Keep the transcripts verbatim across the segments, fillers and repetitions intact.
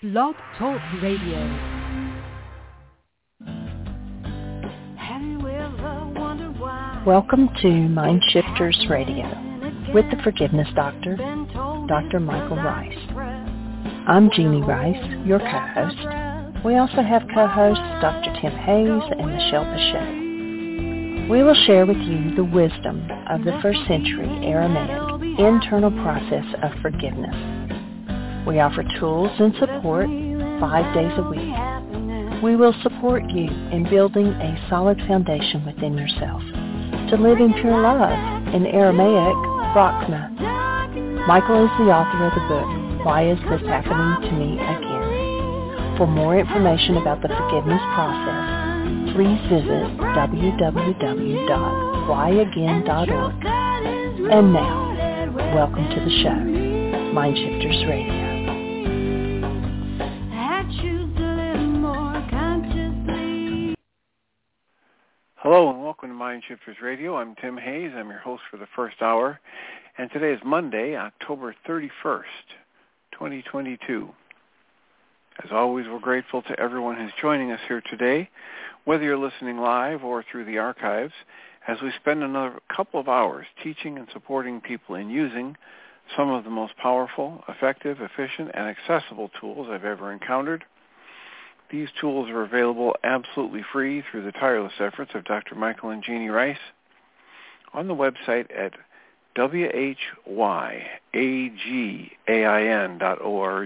Blog Talk Radio. Welcome to Mind Shifters Radio with the Forgiveness Doctor, Doctor Michael Rice. I'm Jeannie Rice, your co-host. We also have co-hosts Doctor Tim Hayes and Michelle Pacheco. We will share with you the wisdom of the first century Aramaic internal process of forgiveness. We offer tools and support five days a week. We will support you in building a solid foundation within yourself to live in pure love, in Aramaic, Rachma. Michael is the author of the book, Why Is This Happening to Me Again? For more information about the forgiveness process, please visit w w w dot why again dot org. And now, welcome to the show, Mind Shifters Radio. Hello and welcome to Mind Shifters Radio. I'm Tim Hayes. I'm your host for the first hour. And today is Monday, October thirty-first, twenty twenty-two. As always, we're grateful to everyone who's joining us here today, whether you're listening live or through the archives, as we spend another couple of hours teaching and supporting people in using some of the most powerful, effective, efficient, and accessible tools I've ever encountered. These tools are available absolutely free through the tireless efforts of Doctor Michael and Jeannie Rice on the website at w h y a g a i n dot org.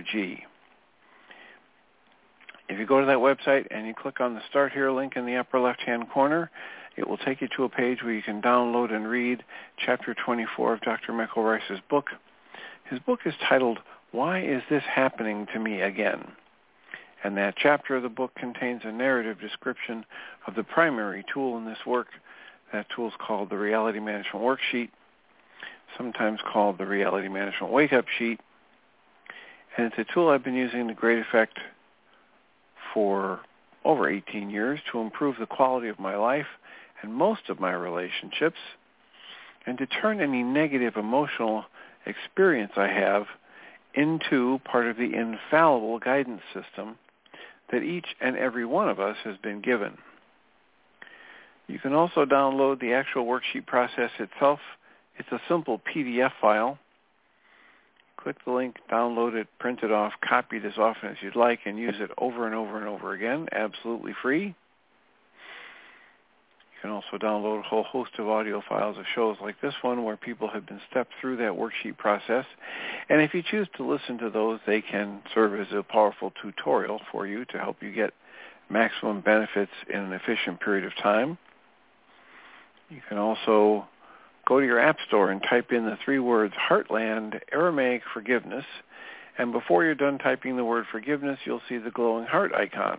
If you go to that website and you click on the Start Here link in the upper left-hand corner, it will take you to a page where you can download and read Chapter twenty-four of Doctor Michael Rice's book. His book is titled, Why Is This Happening to Me Again? And that chapter of the book contains a narrative description of the primary tool in this work. That tool is called the Reality Management Worksheet, sometimes called the Reality Management Wake-Up Sheet. And it's a tool I've been using to great effect for over eighteen years to improve the quality of my life and most of my relationships, and to turn any negative emotional experience I have into part of the infallible guidance system that each and every one of us has been given. You can also download the actual worksheet process itself. It's a simple P D F file. Click the link, download it, print it off, copy it as often as you'd like, and use it over and over and over again, absolutely free. You can also download a whole host of audio files of shows like this one where people have been stepped through that worksheet process. And if you choose to listen to those, they can serve as a powerful tutorial for you to help you get maximum benefits in an efficient period of time. You can also go to your app store and type in the three words Heartland Aramaic Forgiveness. And before you're done typing the word forgiveness, you'll see the glowing heart icon.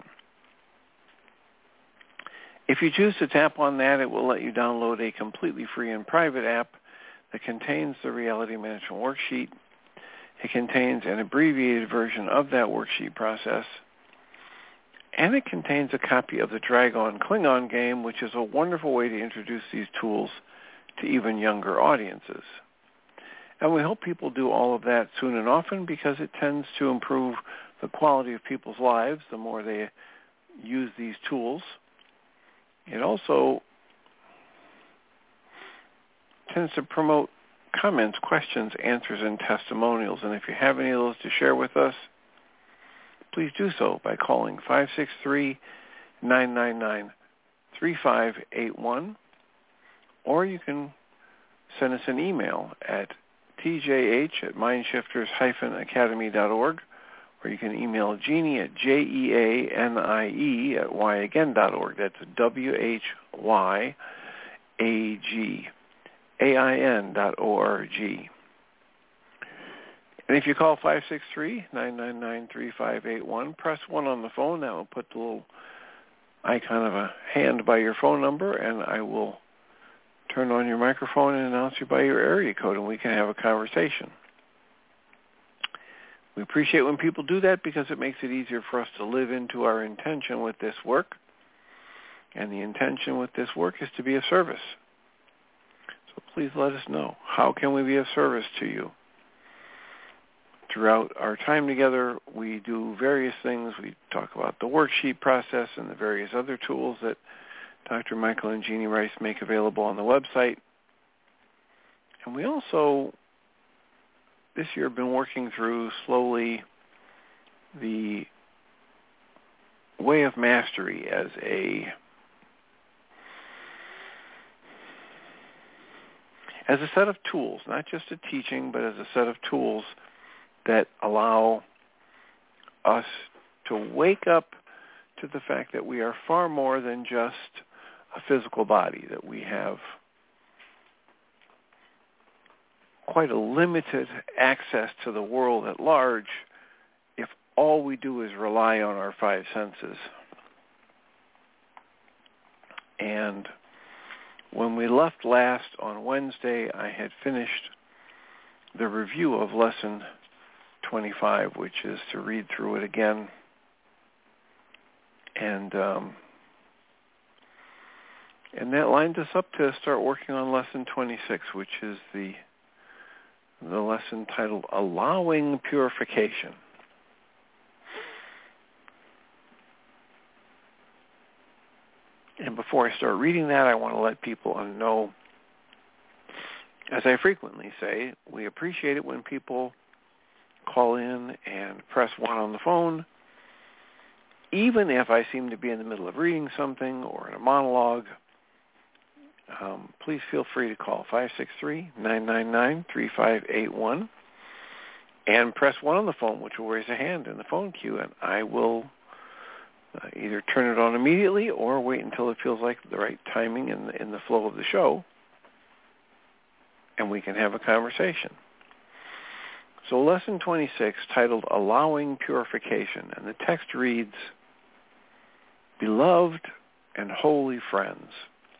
If you choose to tap on that, it will let you download a completely free and private app that contains the Reality Management Worksheet. It contains an abbreviated version of that worksheet process, and it contains a copy of the Dragon Klingon game, which is a wonderful way to introduce these tools to even younger audiences. And we hope people do all of that soon and often because it tends to improve the quality of people's lives the more they use these tools. It also tends to promote comments, questions, answers, and testimonials. And if you have any of those to share with us, please do so by calling five six three, nine nine nine, three five eight one. Or you can send us an email at t j h at mindshifters dash academy dot org. Or you can email Jeannie at J E A N I E at why again dot org. That's W H Y A G A I N dot O R G. And if you call five six three, nine nine nine, three five eight one, press one on the phone. That will put the little icon of a hand by your phone number, and I will turn on your microphone and announce you by your area code, and we can have a conversation. We appreciate when people do that because it makes it easier for us to live into our intention with this work. And the intention with this work is to be of service. So please let us know. How can we be of service to you? throughout our time together, we do various things. We talk about the worksheet process and the various other tools that Doctor Michael and Jeanie Ryce make available on the website. And we also, this year, have been working through slowly the Way of Mastery as a as a set of tools, not just a teaching, but as a set of tools that allow us to wake up to the fact that we are far more than just a physical body, that we have quite a limited access to the world at large if all we do is rely on our five senses. And when we left last on Wednesday, I had finished the review of Lesson twenty-five, which is to read through it again. And um, and that lined us up to start working on Lesson twenty-six, which is the the lesson titled Allowing Purification. And before I start reading that, I want to let people know, as I frequently say, we appreciate it when people call in and press one on the phone, even if I seem to be in the middle of reading something or in a monologue. Um, please feel free to call five six three, nine nine nine, three five eight one and press one on the phone, which will raise a hand in the phone queue, and I will uh, either turn it on immediately or wait until it feels like the right timing in the, in the flow of the show, and we can have a conversation. So Lesson twenty-six, titled Allowing Purification, and the text reads, Beloved and holy friends.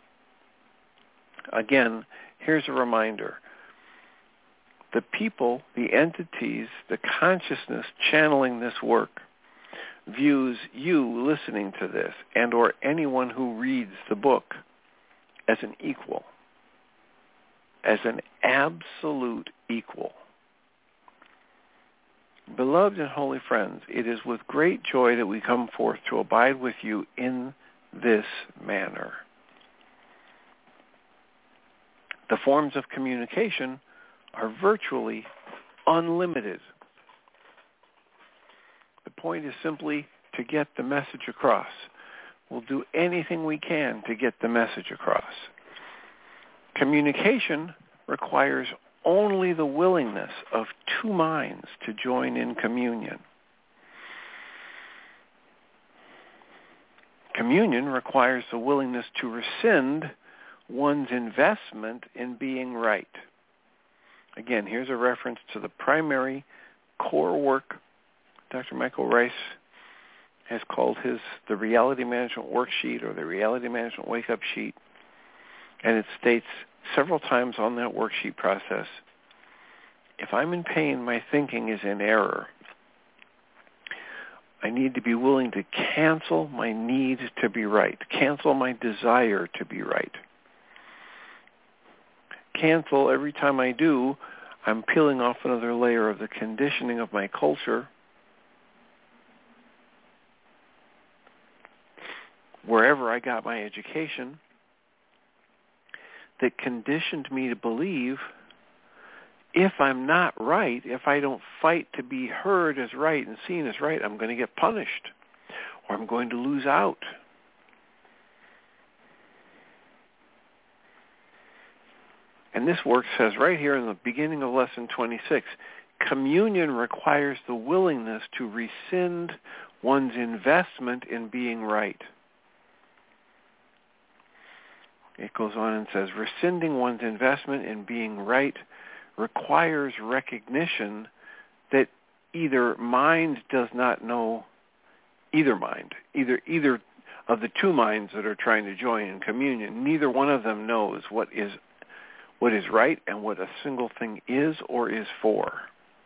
Again, here's a reminder. The people, the entities, the consciousness channeling this work views you listening to this and or anyone who reads the book as an equal, as an absolute equal. Beloved and holy friends, it is with great joy that we come forth to abide with you in this manner. The forms of communication are virtually unlimited. The point is simply to get the message across. We'll do anything we can to get the message across. Communication requires only the willingness of two minds to join in communion. Communion requires the willingness to rescind one's investment in being right. Again, here's a reference to the primary core work Doctor Michael Ryce has called his the Reality Management Worksheet or the Reality Management Wake-Up Sheet. And it states several times on that worksheet process, if I'm in pain, my thinking is in error. I need to be willing to cancel my need to be right, cancel my desire to be right. Cancel, every time I do, I'm peeling off another layer of the conditioning of my culture, wherever I got my education, that conditioned me to believe if I'm not right, if I don't fight to be heard as right and seen as right, I'm going to get punished or I'm going to lose out. And this work says right here in the beginning of Lesson twenty-six, communion requires the willingness to rescind one's investment in being right. It goes on and says, rescinding one's investment in being right requires recognition that either mind does not know, either mind, either either of the two minds that are trying to join in communion, neither one of them knows what is what is right and what a single thing is or is for.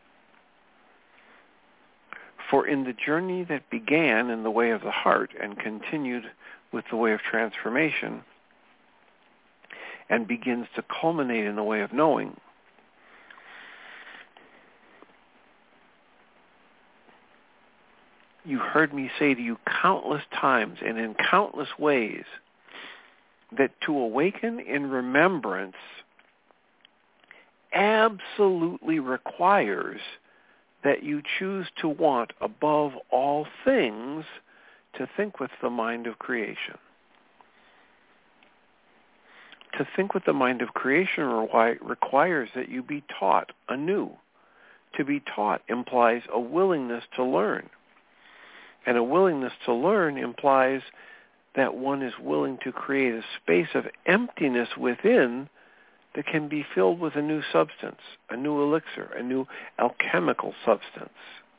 For in the journey that began in the way of the heart and continued with the way of transformation and begins to culminate in the way of knowing, you heard me say to you countless times and in countless ways that to awaken in remembrance absolutely requires that you choose to want above all things to think with the mind of creation. To think with the mind of creation requires that you be taught anew. To be taught implies a willingness to learn. And a willingness to learn implies that one is willing to create a space of emptiness within that can be filled with a new substance, a new elixir, a new alchemical substance.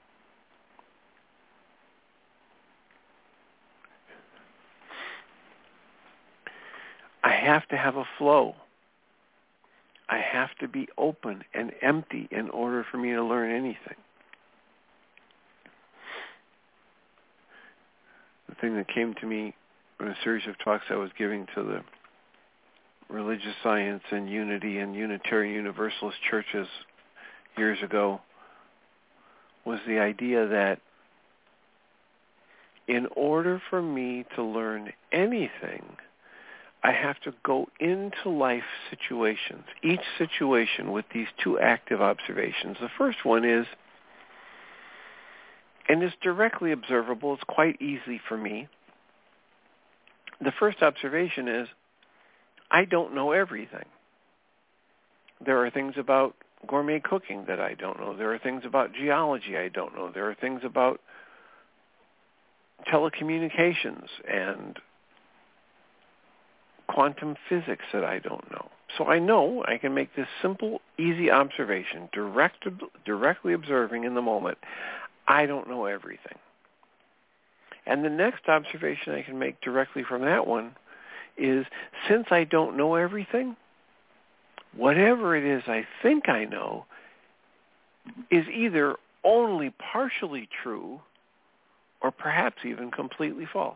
I have to have a flow. I have to be open and empty in order for me to learn anything. The thing that came to me in a series of talks I was giving to the religious science and unity and Unitarian Universalist churches years ago was the idea that in order for me to learn anything, I have to go into life situations, each situation with these two active observations. The first one is, and it's directly observable, it's quite easy for me. The first observation is, I don't know everything. There are things about gourmet cooking that I don't know. There are things about geology I don't know. There are things about telecommunications and quantum physics that I don't know. So I know I can make this simple, easy observation, direct, directly observing in the moment, I don't know everything. And the next observation I can make directly from that one is, since I don't know everything, whatever it is I think I know is either only partially true or perhaps even completely false.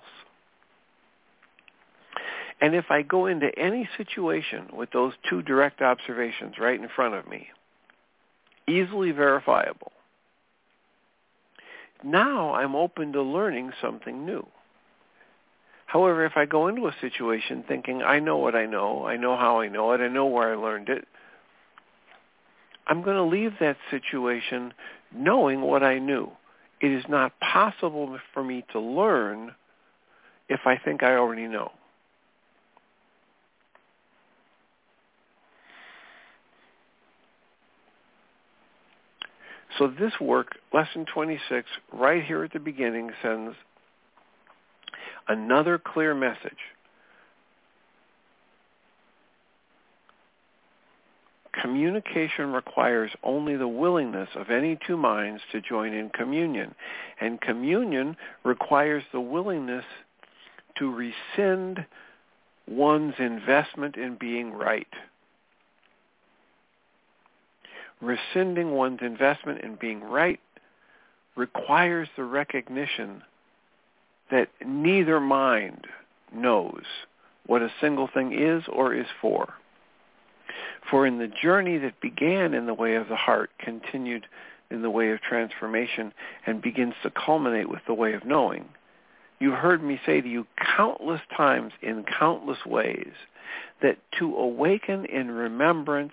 And if I go into any situation with those two direct observations right in front of me, easily verifiable, now I'm open to learning something new. However, if I go into a situation thinking, I know what I know, I know how I know it, I know where I learned it, I'm going to leave that situation knowing what I knew. It is not possible for me to learn if I think I already know. So this work, Lesson twenty-six, right here at the beginning, sends another clear message. Communication requires only the willingness of any two minds to join in communion. And communion requires the willingness to rescind one's investment in being right. Rescinding one's investment in being right requires the recognition that neither mind knows what a single thing is or is for. For in the journey that began in the way of the heart, continued in the way of transformation, and begins to culminate with the way of knowing, you heard me say to you countless times in countless ways that to awaken in remembrance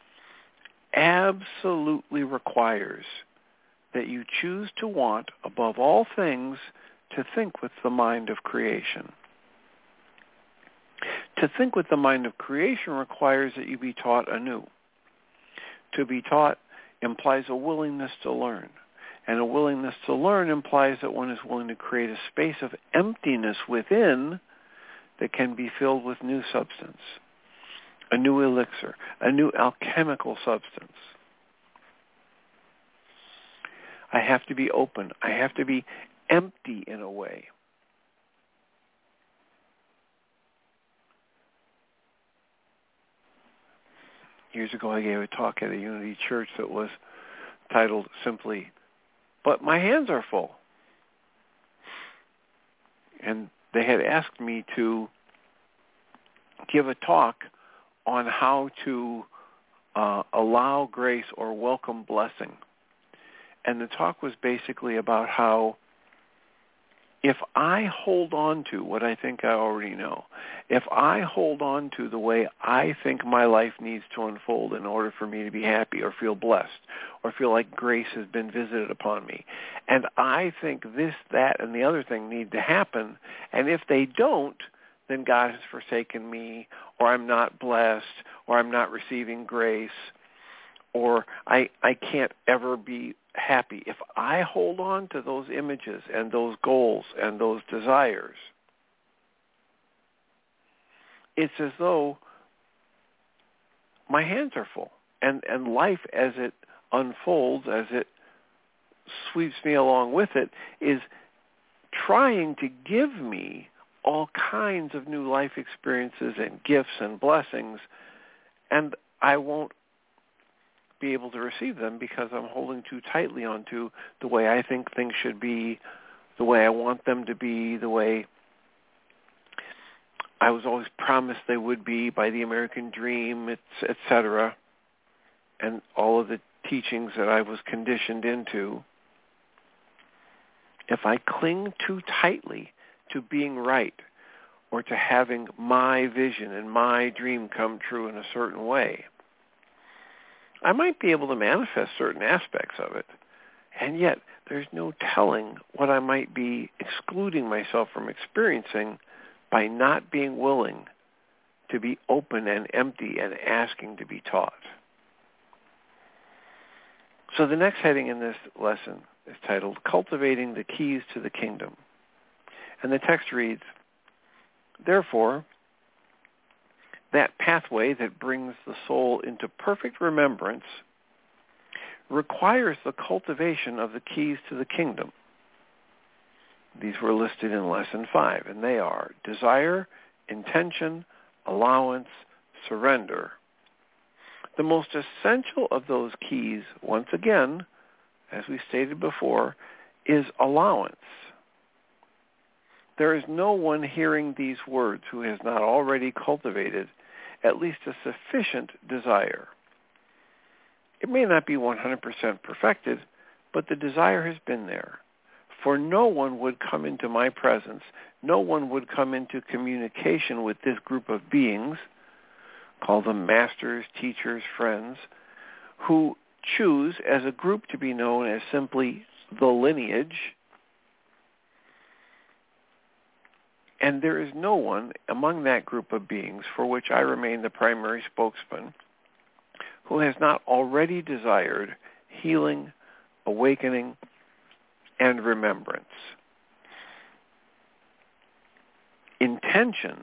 absolutely requires that you choose to want, above all things, to think with the mind of creation. To think with the mind of creation requires that you be taught anew. To be taught implies a willingness to learn. And a willingness to learn implies that one is willing to create a space of emptiness within that can be filled with new substance, a new elixir, a new alchemical substance. I have to be open. I have to be empty in a way. Years ago, I gave a talk at a Unity church that was titled simply, "But My Hands Are Full." And they had asked me to give a talk on how to uh, allow grace or welcome blessing. And the talk was basically about how if I hold on to what I think I already know, if I hold on to the way I think my life needs to unfold in order for me to be happy or feel blessed or feel like grace has been visited upon me, and I think this, that, and the other thing need to happen, and if they don't, then God has forsaken me, or I'm not blessed, or I'm not receiving grace, or I I can't ever be happy. If I hold on to those images and those goals and those desires, it's as though my hands are full. And, and life as it unfolds, as it sweeps me along with it, is trying to give me all kinds of new life experiences and gifts and blessings, and I won't be able to receive them because I'm holding too tightly onto the way I think things should be, the way I want them to be, the way I was always promised they would be by the American dream, et cetera, and all of the teachings that I was conditioned into. If I cling too tightly to being right or to having my vision and my dream come true in a certain way, I might be able to manifest certain aspects of it, and yet there's no telling what I might be excluding myself from experiencing by not being willing to be open and empty and asking to be taught. So the next heading in this lesson is titled, Cultivating the Keys to the Kingdom. And the text reads, Therefore, that pathway that brings the soul into perfect remembrance requires the cultivation of the keys to the kingdom. These were listed in Lesson five, and they are desire, intention, allowance, surrender. The most essential of those keys, once again, as we stated before, is allowance. There is no one hearing these words who has not already cultivated at least a sufficient desire. It may not be one hundred percent perfected, but the desire has been there. For no one would come into my presence, no one would come into communication with this group of beings, call them masters, teachers, friends, who choose as a group to be known as simply the lineage. And there is no one among that group of beings for which I remain the primary spokesman who has not already desired healing, awakening, and remembrance. Intention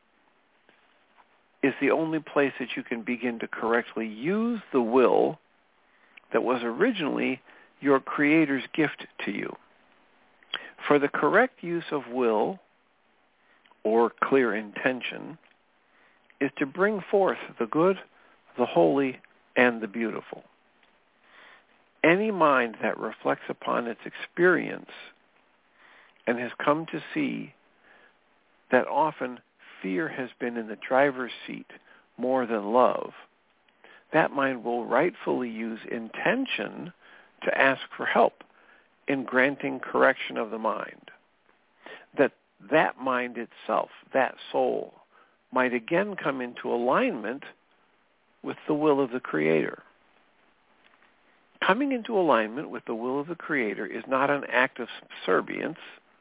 is the only place that you can begin to correctly use the will that was originally your Creator's gift to you. For the correct use of will, or clear intention, is to bring forth the good, the holy, and the beautiful. Any mind that reflects upon its experience and has come to see that often fear has been in the driver's seat more than love, that mind will rightfully use intention to ask for help in granting correction of the mind. That that mind itself, that soul, might again come into alignment with the will of the Creator. Coming into alignment with the will of the Creator is not an act of subservience,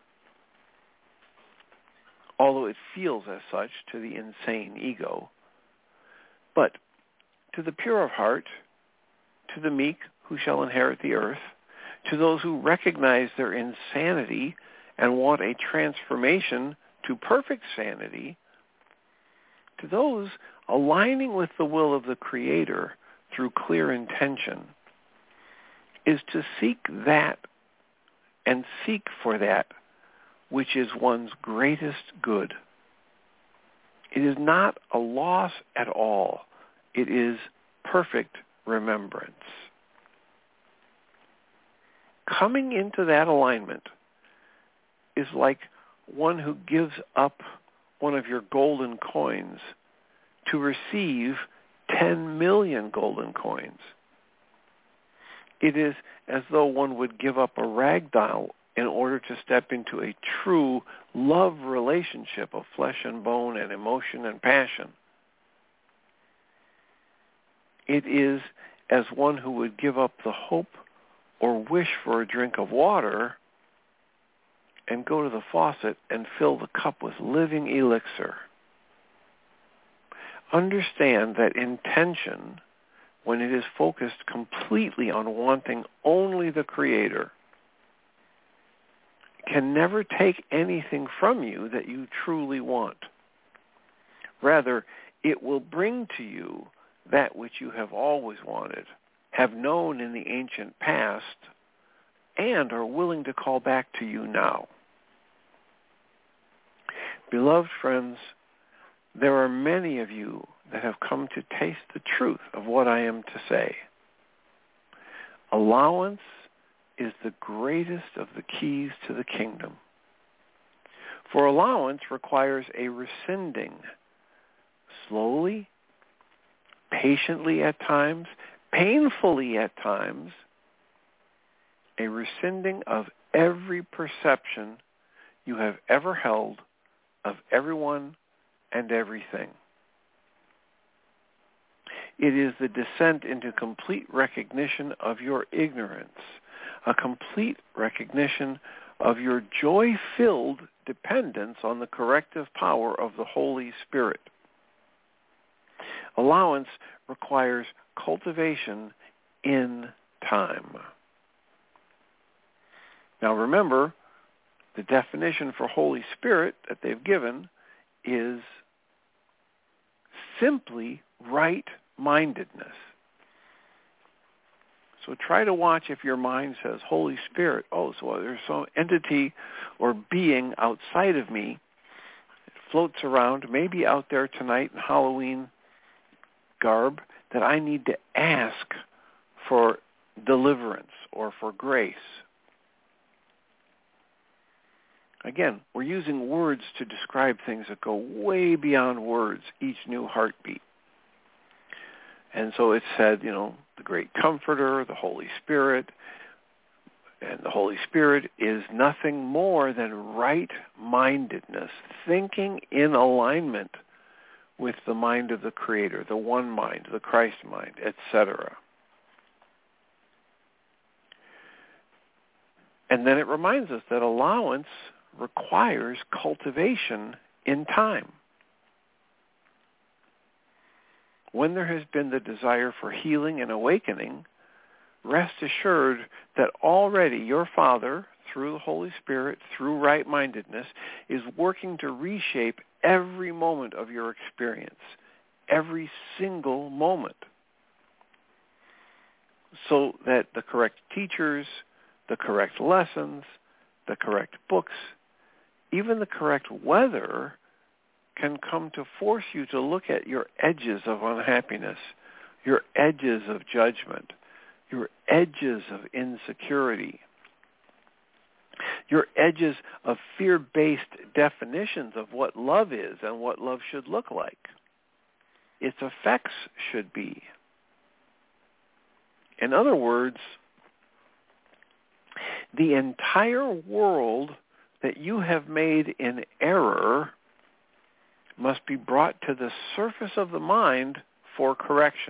although it feels as such to the insane ego, but to the pure of heart, to the meek who shall inherit the earth, to those who recognize their insanity and want a transformation to perfect sanity, to those aligning with the will of the Creator through clear intention, is to seek that and seek for that which is one's greatest good. It is not a loss at all. It is perfect remembrance. Coming into that alignment is like one who gives up one of your golden coins to receive ten million golden coins. It is as though one would give up a rag doll in order to step into a true love relationship of flesh and bone and emotion and passion. It is as one who would give up the hope or wish for a drink of water and go to the faucet and fill the cup with living elixir. Understand that intention, when it is focused completely on wanting only the Creator, can never take anything from you that you truly want. Rather, it will bring to you that which you have always wanted, have known in the ancient past, and are willing to call back to you now. Beloved friends, there are many of you that have come to taste the truth of what I am to say. Allowance is the greatest of the keys to the kingdom. For allowance requires a rescinding, slowly, patiently at times, painfully at times, a rescinding of every perception you have ever held of everyone and everything. It is the descent into complete recognition of your ignorance, a complete recognition of your joy-filled dependence on the corrective power of the Holy Spirit. Allowance requires cultivation in time. Now remember, the definition for Holy Spirit that they've given is simply right-mindedness. So try to watch if your mind says, Holy Spirit, oh, so there's some entity or being outside of me. It floats around, maybe out there tonight in Halloween garb, that I need to ask for deliverance or for grace. Again, we're using words to describe things that go way beyond words, each new heartbeat. And so it said, you know, the great comforter, the Holy Spirit, and the Holy Spirit is nothing more than right-mindedness, thinking in alignment with the mind of the Creator, the one mind, the Christ mind, et cetera. And then it reminds us that allowance requires cultivation in time. When there has been the desire for healing and awakening, rest assured that already your Father, through the Holy Spirit, through right-mindedness, is working to reshape every moment of your experience, every single moment, so that the correct teachers, the correct lessons, the correct books, even the correct weather can come to force you to look at your edges of unhappiness, your edges of judgment, your edges of insecurity, your edges of fear-based definitions of what love is and what love should look like, its effects should be. In other words, the entire world that you have made in error must be brought to the surface of the mind for correction.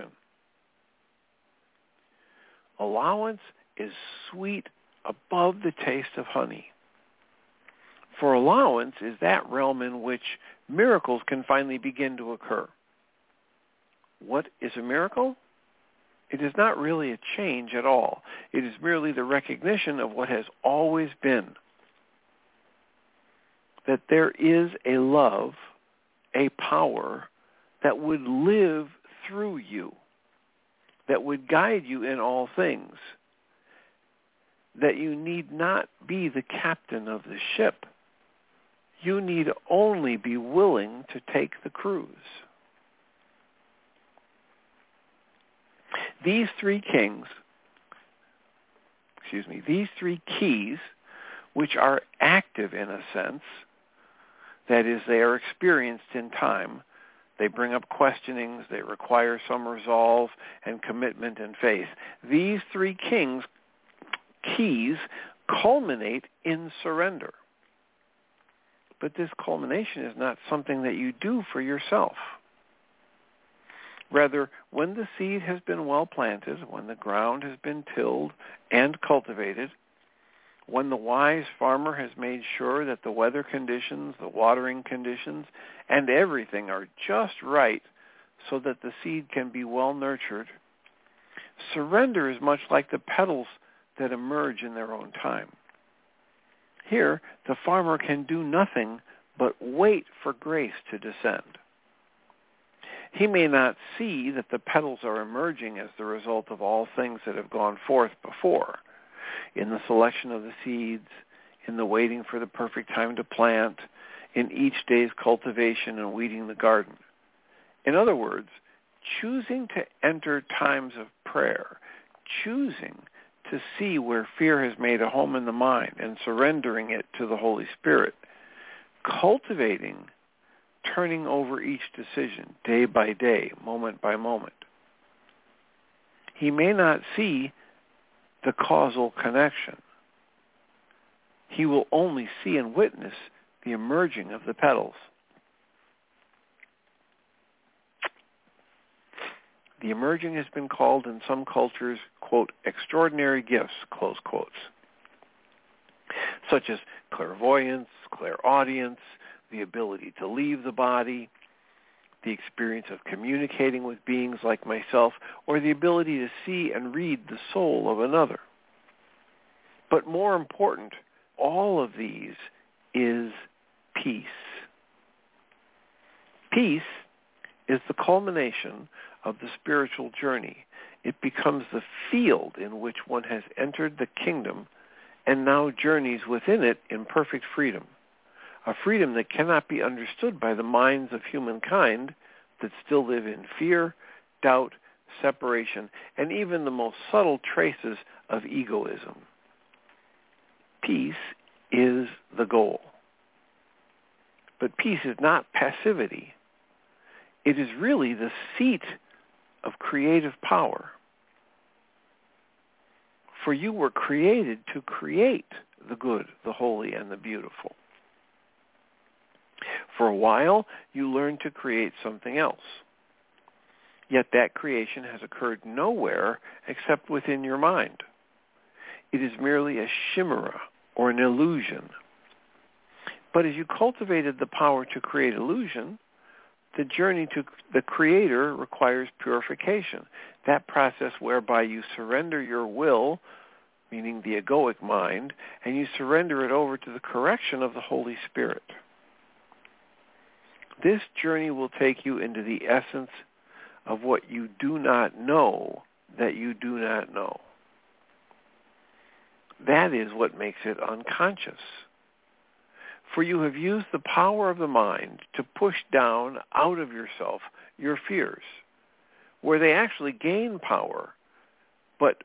Allowance is sweet above the taste of honey. For allowance is that realm in which miracles can finally begin to occur. What is a miracle? It is not really a change at all. It is merely the recognition of what has always been. That there is a love, a power that would live through you, that would guide you in all things, that you need not be the captain of the ship. You need only be willing to take the cruise. These three kings, excuse me, these three keys, which are active in a sense, that is, they are experienced in time. They bring up questionings. They require some resolve and commitment and faith. These three kings, keys culminate in surrender. But this culmination is not something that you do for yourself. Rather, when the seed has been well planted, when the ground has been tilled and cultivated, when the wise farmer has made sure that the weather conditions, the watering conditions, and everything are just right so that the seed can be well nurtured, surrender is much like the petals that emerge in their own time. Here, the farmer can do nothing but wait for grace to descend. He may not see that the petals are emerging as the result of all things that have gone forth before, in the selection of the seeds, in the waiting for the perfect time to plant, in each day's cultivation and weeding the garden. In other words, choosing to enter times of prayer, choosing to see where fear has made a home in the mind and surrendering it to the Holy Spirit, cultivating, turning over each decision day by day, moment by moment. He may not see the causal connection. He will only see and witness the emerging of the petals. The emerging has been called in some cultures, quote, extraordinary gifts, close quotes, such as clairvoyance, clairaudience, the ability to leave the body, the experience of communicating with beings like myself, or the ability to see and read the soul of another. But more important, all of these is peace. Peace is the culmination of the spiritual journey. It becomes the field in which one has entered the kingdom and now journeys within it in perfect freedom, a freedom that cannot be understood by the minds of humankind that still live in fear, doubt, separation, and even the most subtle traces of egoism. Peace is the goal. But peace is not passivity. It is really the seat of creative power. For you were created to create the good, the holy, and the beautiful. For a while, you learned to create something else. Yet that creation has occurred nowhere except within your mind. It is merely a chimera or an illusion. But as you cultivated the power to create illusion, the journey to the Creator requires purification, that process whereby you surrender your will, meaning the egoic mind, and you surrender it over to the correction of the Holy Spirit. This journey will take you into the essence of what you do not know that you do not know. That is what makes it unconscious. For you have used the power of the mind to push down out of yourself your fears, where they actually gain power, but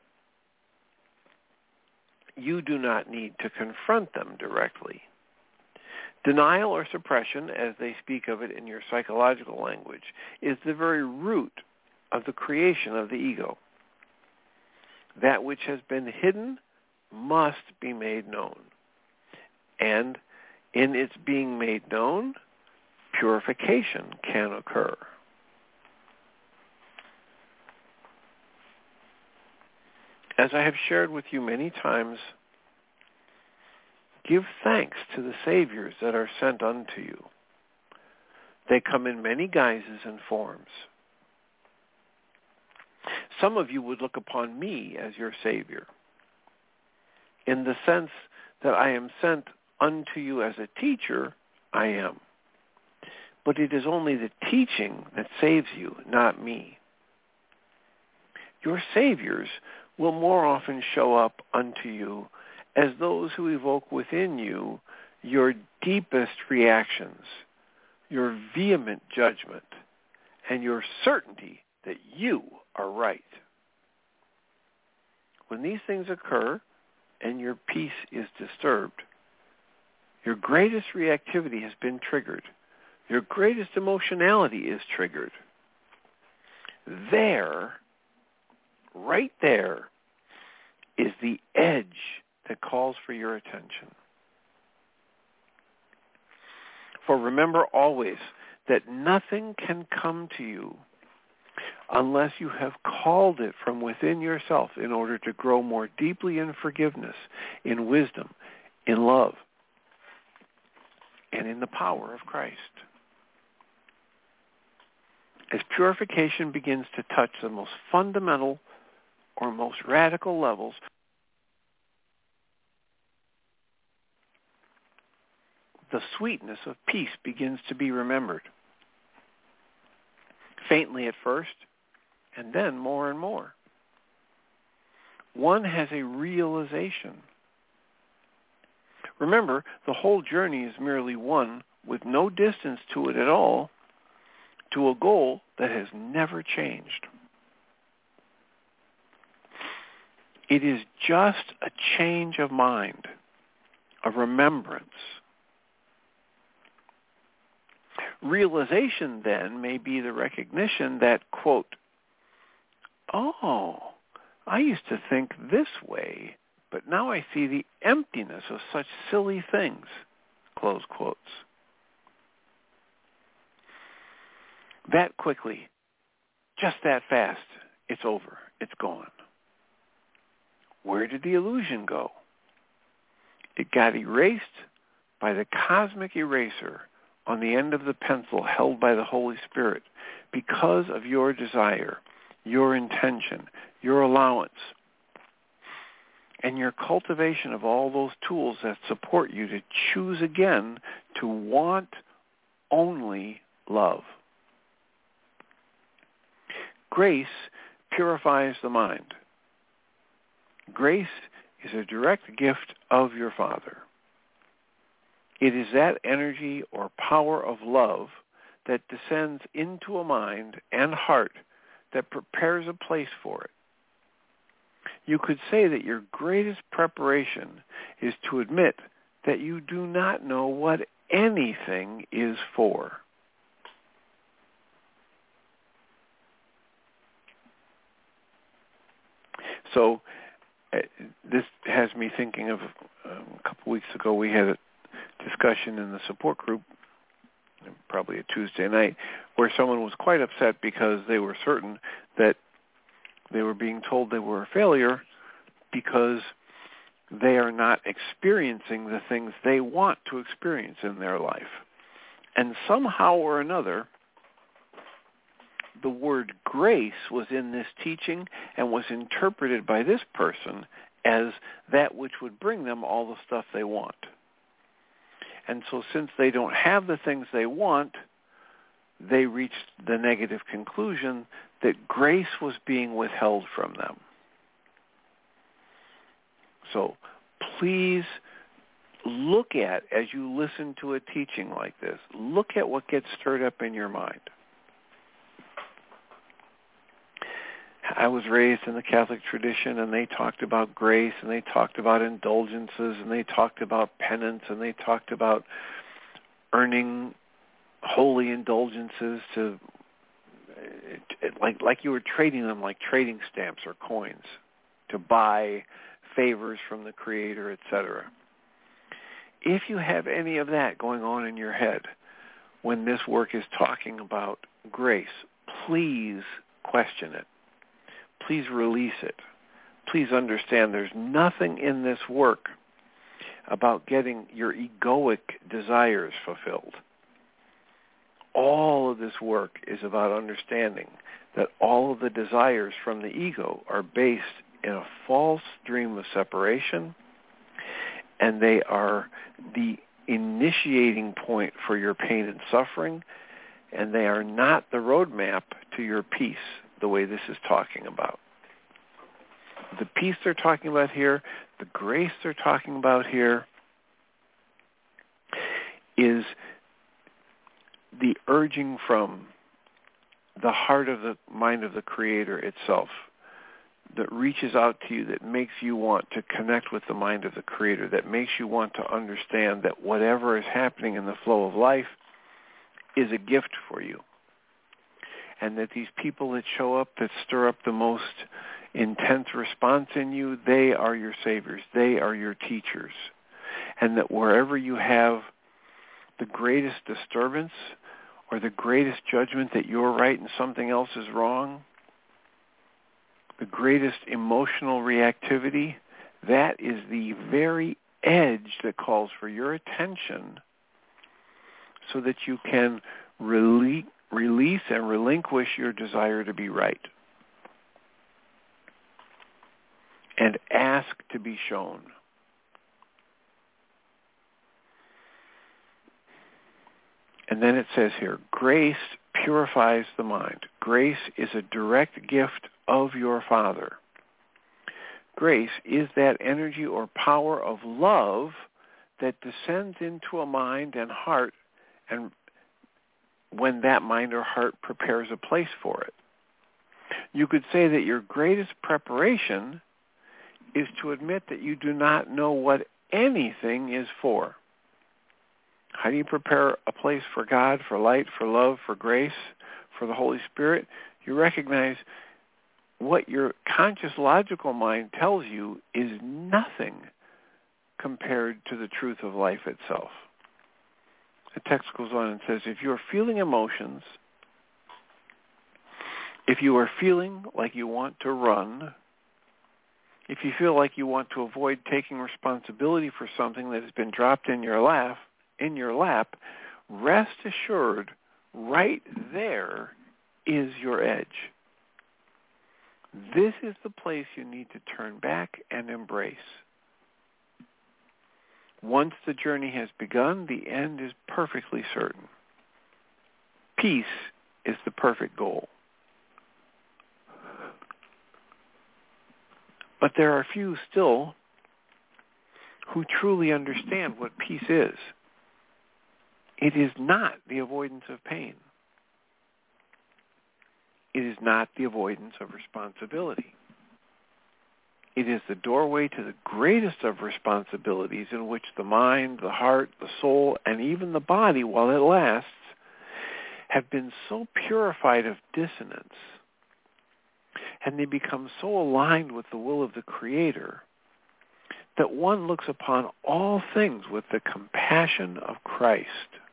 you do not need to confront them directly. Denial or suppression, as they speak of it in your psychological language, is the very root of the creation of the ego. That which has been hidden must be made known. And in its being made known, purification can occur. As I have shared with you many times, give thanks to the Saviors that are sent unto you. They come in many guises and forms. Some of you would look upon me as your Savior, in the sense that I am sent unto you as a teacher. I am. But it is only the teaching that saves you, not me. Your Saviors will more often show up unto you as those who evoke within you your deepest reactions, your vehement judgment, and your certainty that you are right. When these things occur and your peace is disturbed, your greatest reactivity has been triggered. Your greatest emotionality is triggered. There, right there, is the edge that calls for your attention. For remember always that nothing can come to you unless you have called it from within yourself in order to grow more deeply in forgiveness, in wisdom, in love, and in the power of Christ. As purification begins to touch the most fundamental or most radical levels, the sweetness of peace begins to be remembered. Faintly at first, and then more and more. One has a realization. Remember, the whole journey is merely one with no distance to it at all, to a goal that has never changed. It is just a change of mind, a remembrance. Realization, then, may be the recognition that, quote, oh, I used to think this way, but now I see the emptiness of such silly things, close quotes. That quickly, just that fast, it's over, it's gone. Where did the illusion go? It got erased by the cosmic eraser on the end of the pencil held by the Holy Spirit because of your desire, your intention, your allowance, and your cultivation of all those tools that support you to choose again to want only love. Grace purifies the mind. Grace is a direct gift of your Father. It is that energy or power of love that descends into a mind and heart that prepares a place for it. You could say that your greatest preparation is to admit that you do not know what anything is for. So uh, this has me thinking of um, a couple weeks ago we had a discussion in the support group, probably a Tuesday night, where someone was quite upset because they were certain that they were being told they were a failure because they are not experiencing the things they want to experience in their life. And somehow or another, the word grace was in this teaching and was interpreted by this person as that which would bring them all the stuff they want. And so since they don't have the things they want, they reached the negative conclusion that grace was being withheld from them. So please look at, as you listen to a teaching like this, look at what gets stirred up in your mind. I was raised in the Catholic tradition, and they talked about grace, and they talked about indulgences, and they talked about penance, and they talked about earning holy indulgences to, like like you were trading them like trading stamps or coins to buy favors from the Creator, et cetera. If you have any of that going on in your head when this work is talking about grace, please question it. Please release it. Please understand there's nothing in this work about getting your egoic desires fulfilled. All of this work is about understanding that all of the desires from the ego are based in a false dream of separation, and they are the initiating point for your pain and suffering, and they are not the roadmap to your peace, the way this is talking about. The peace they're talking about here, the grace they're talking about here, is the urging from the heart of the mind of the Creator itself that reaches out to you, that makes you want to connect with the mind of the Creator, that makes you want to understand that whatever is happening in the flow of life is a gift for you. And that these people that show up that stir up the most intense response in you, they are your saviors. They are your teachers. And that wherever you have the greatest disturbance or the greatest judgment that you're right and something else is wrong, the greatest emotional reactivity, that is the very edge that calls for your attention so that you can rele- release and relinquish your desire to be right and ask to be shown. And then it says here, grace purifies the mind. Grace is a direct gift of your Father. Grace is that energy or power of love that descends into a mind and heart, and when that mind or heart prepares a place for it. You could say that your greatest preparation is to admit that you do not know what anything is for. How do you prepare a place for God, for light, for love, for grace, for the Holy Spirit? You recognize what your conscious logical mind tells you is nothing compared to the truth of life itself. The text goes on and says, if you're feeling emotions, if you are feeling like you want to run, if you feel like you want to avoid taking responsibility for something that has been dropped in your lap, in your lap, rest assured, right there is your edge. This is the place you need to turn back and embrace. Once the journey has begun, the end is perfectly certain. Peace is the perfect goal. But there are few still who truly understand what peace is. It is not the avoidance of pain. It is not the avoidance of responsibility. It is the doorway to the greatest of responsibilities in which the mind, the heart, the soul, and even the body, while it lasts, have been so purified of dissonance, and they become so aligned with the will of the Creator, that one looks upon all things with the compassion of Christ.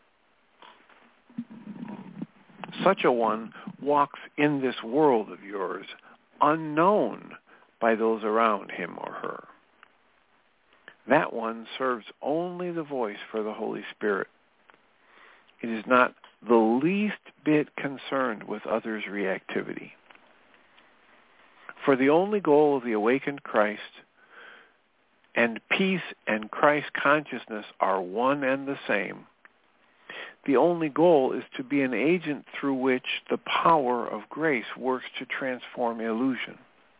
Such a one walks in this world of yours unknown by those around him or her. That one serves only the voice for the Holy Spirit. It is not the least bit concerned with others' reactivity. For the only goal of the awakened Christ, and peace and Christ consciousness are one and the same, the only goal is to be an agent through which the power of grace works to transform illusion.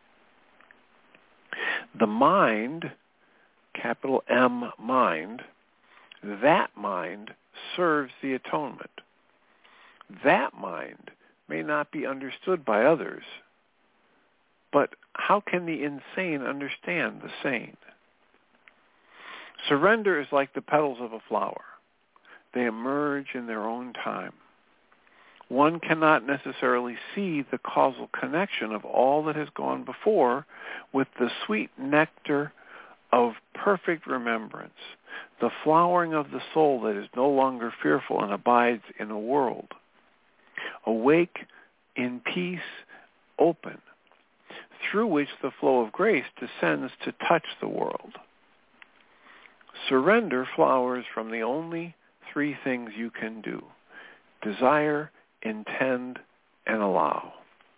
The mind, capital M mind, that mind serves the atonement. That mind may not be understood by others, but how can the insane understand the sane? Surrender is like the petals of a flower. They emerge in their own time. One cannot necessarily see the causal connection of all that has gone before with the sweet nectar of perfect remembrance, the flowering of the soul that is no longer fearful and abides in a world. Awake in peace, open, through which the flow of grace descends to touch the world. Surrender flowers from the only three things you can do: desire, intend, and allow.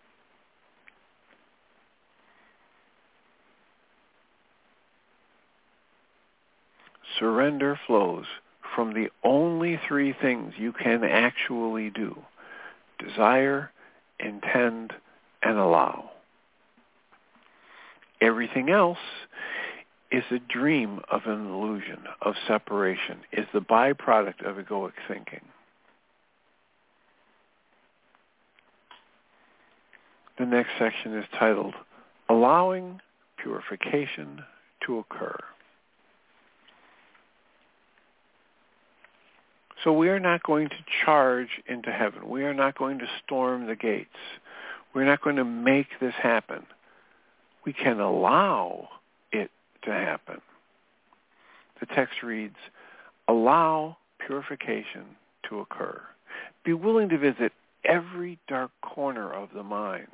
Surrender flows from the only three things you can actually do: desire, intend, and allow. Everything else is a dream of an illusion, of separation, is the byproduct of egoic thinking. The next section is titled, Allowing Purification to Occur. So we are not going to charge into heaven. We are not going to storm the gates. We're not going to make this happen. We can allow it to happen. The text reads, allow purification to occur. Be willing to visit every dark corner of the mind.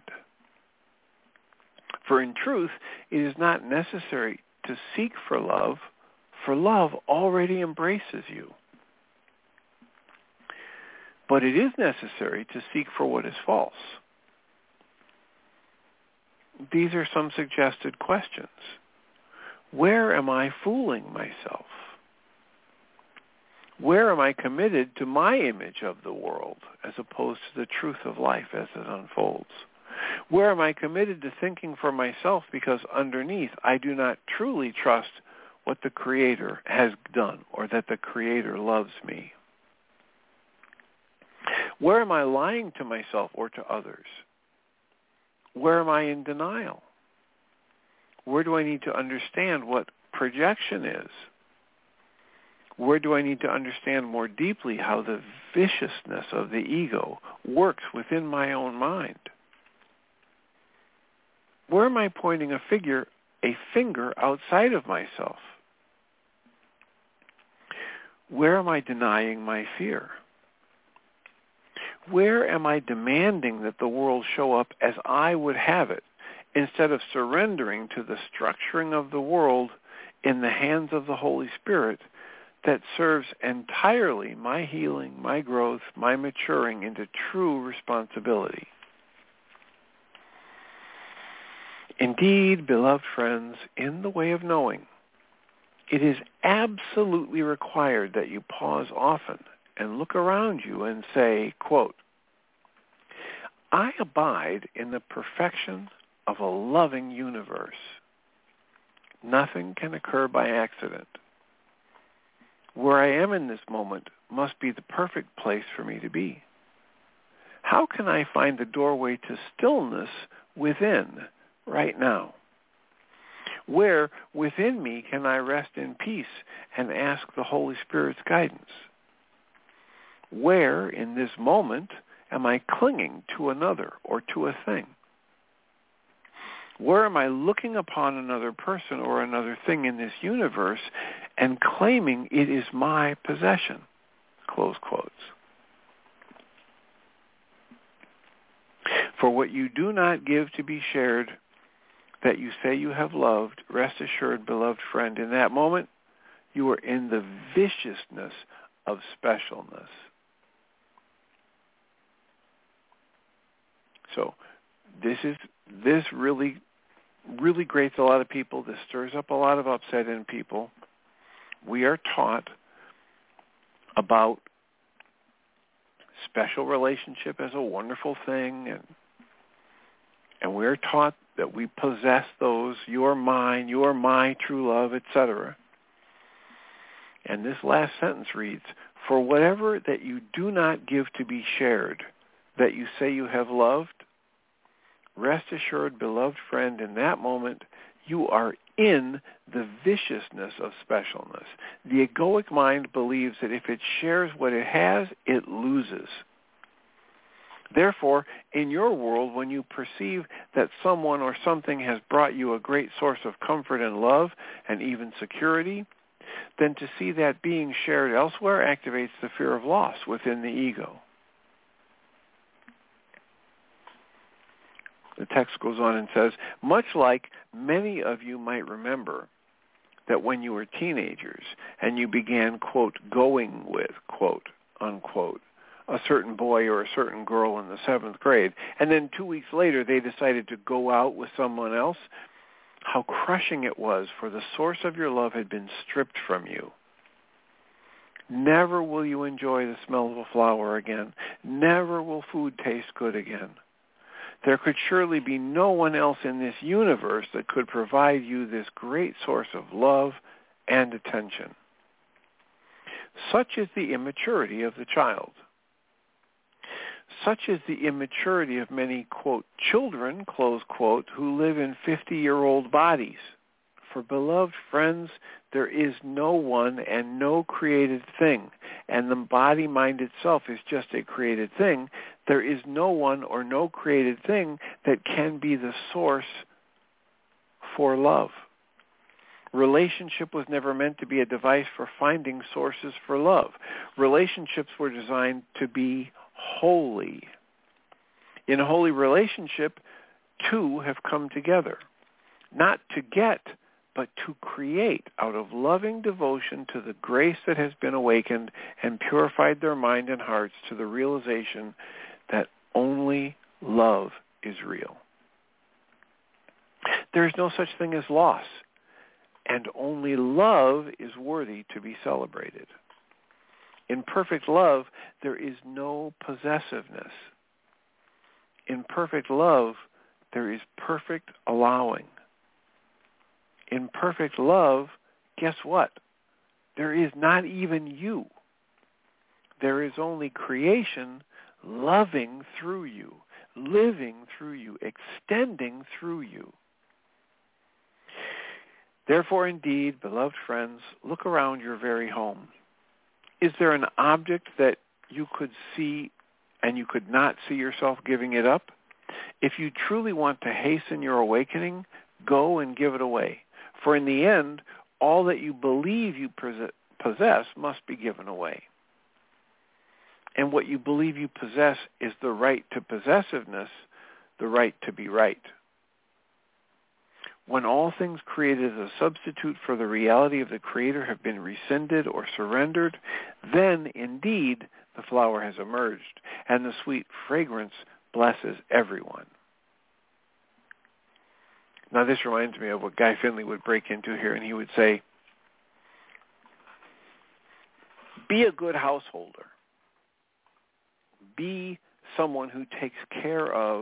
For in truth, it is not necessary to seek for love, for love already embraces you. But it is necessary to seek for what is false. These are some suggested questions. Where am I fooling myself? Where am I committed to my image of the world as opposed to the truth of life as it unfolds? Where am I committed to thinking for myself because underneath I do not truly trust what the Creator has done or that the Creator loves me? Where am I lying to myself or to others? Where am I in denial? Where do I need to understand what projection is? Where do I need to understand more deeply how the viciousness of the ego works within my own mind? Where am I pointing a figure, a finger outside of myself? Where am I denying my fear? Where am I demanding that the world show up as I would have it, instead of surrendering to the structuring of the world in the hands of the Holy Spirit that serves entirely my healing, my growth, my maturing into true responsibility? Indeed, beloved friends, in the way of knowing, it is absolutely required that you pause often and look around you and say, quote, I abide in the perfection of a loving universe. Nothing can occur by accident. Where I am in this moment must be the perfect place for me to be. How can I find the doorway to stillness within right now? Where within me can I rest in peace and ask the Holy Spirit's guidance? Where in this moment am I clinging to another or to a thing? Where am I looking upon another person or another thing in this universe and claiming it is my possession? Close quotes. For what you do not give to be shared, that you say you have loved, rest assured, beloved friend, in that moment, you are in the viciousness of specialness. So this is this really, really grates a lot of people. This stirs up a lot of upset in people. We are taught about special relationship as a wonderful thing, and and we're taught that we possess those, you're mine, you're my true love, et cetera. And this last sentence reads, for whatever that you do not give to be shared, that you say you have loved, rest assured, beloved friend, in that moment, you are in the viciousness of specialness. The egoic mind believes that if it shares what it has, it loses. Therefore, in your world, when you perceive that someone or something has brought you a great source of comfort and love and even security, then to see that being shared elsewhere activates the fear of loss within the ego. The text goes on and says, much like many of you might remember that when you were teenagers and you began, quote, going with, quote, unquote, a certain boy or a certain girl in the seventh grade, and then two weeks later they decided to go out with someone else, how crushing it was, for the source of your love had been stripped from you. Never will you enjoy the smell of a flower again. Never will food taste good again. There could surely be no one else in this universe that could provide you this great source of love and attention. Such is the immaturity of the child. Such is the immaturity of many, quote, children, close quote, who live in fifty-year-old bodies. For beloved friends, there is no one and no created thing, and the body-mind itself is just a created thing. There is no one or no created thing that can be the source for love. Relationship was never meant to be a device for finding sources for love. Relationships were designed to be holy. In a holy relationship, two have come together, not to get, but to create out of loving devotion to the grace that has been awakened and purified their mind and hearts to the realization that only love is real. There is no such thing as loss, and only love is worthy to be celebrated. In perfect love, there is no possessiveness. In perfect love, there is perfect allowing. In perfect love, guess what? There is not even you. There is only creation loving through you, living through you, extending through you. Therefore, indeed, beloved friends, look around your very home. Is there an object that you could see and you could not see yourself giving it up? If you truly want to hasten your awakening, go and give it away. For in the end, all that you believe you possess must be given away. And what you believe you possess is the right to possessiveness, the right to be right. When all things created as a substitute for the reality of the Creator have been rescinded or surrendered, then indeed the flower has emerged, and the sweet fragrance blesses everyone. Now this reminds me of what Guy Finley would break into here, and he would say, be a good householder. Be someone who takes care of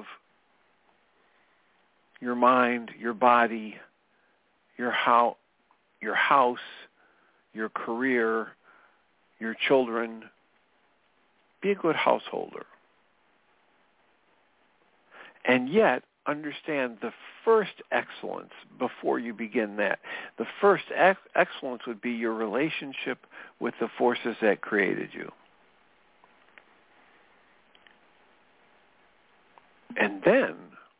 your mind, your body, your house, your house, your career, your children. Be a good householder. And yet, understand the first excellence before you begin that. The first ex- excellence would be your relationship with the forces that created you. And then,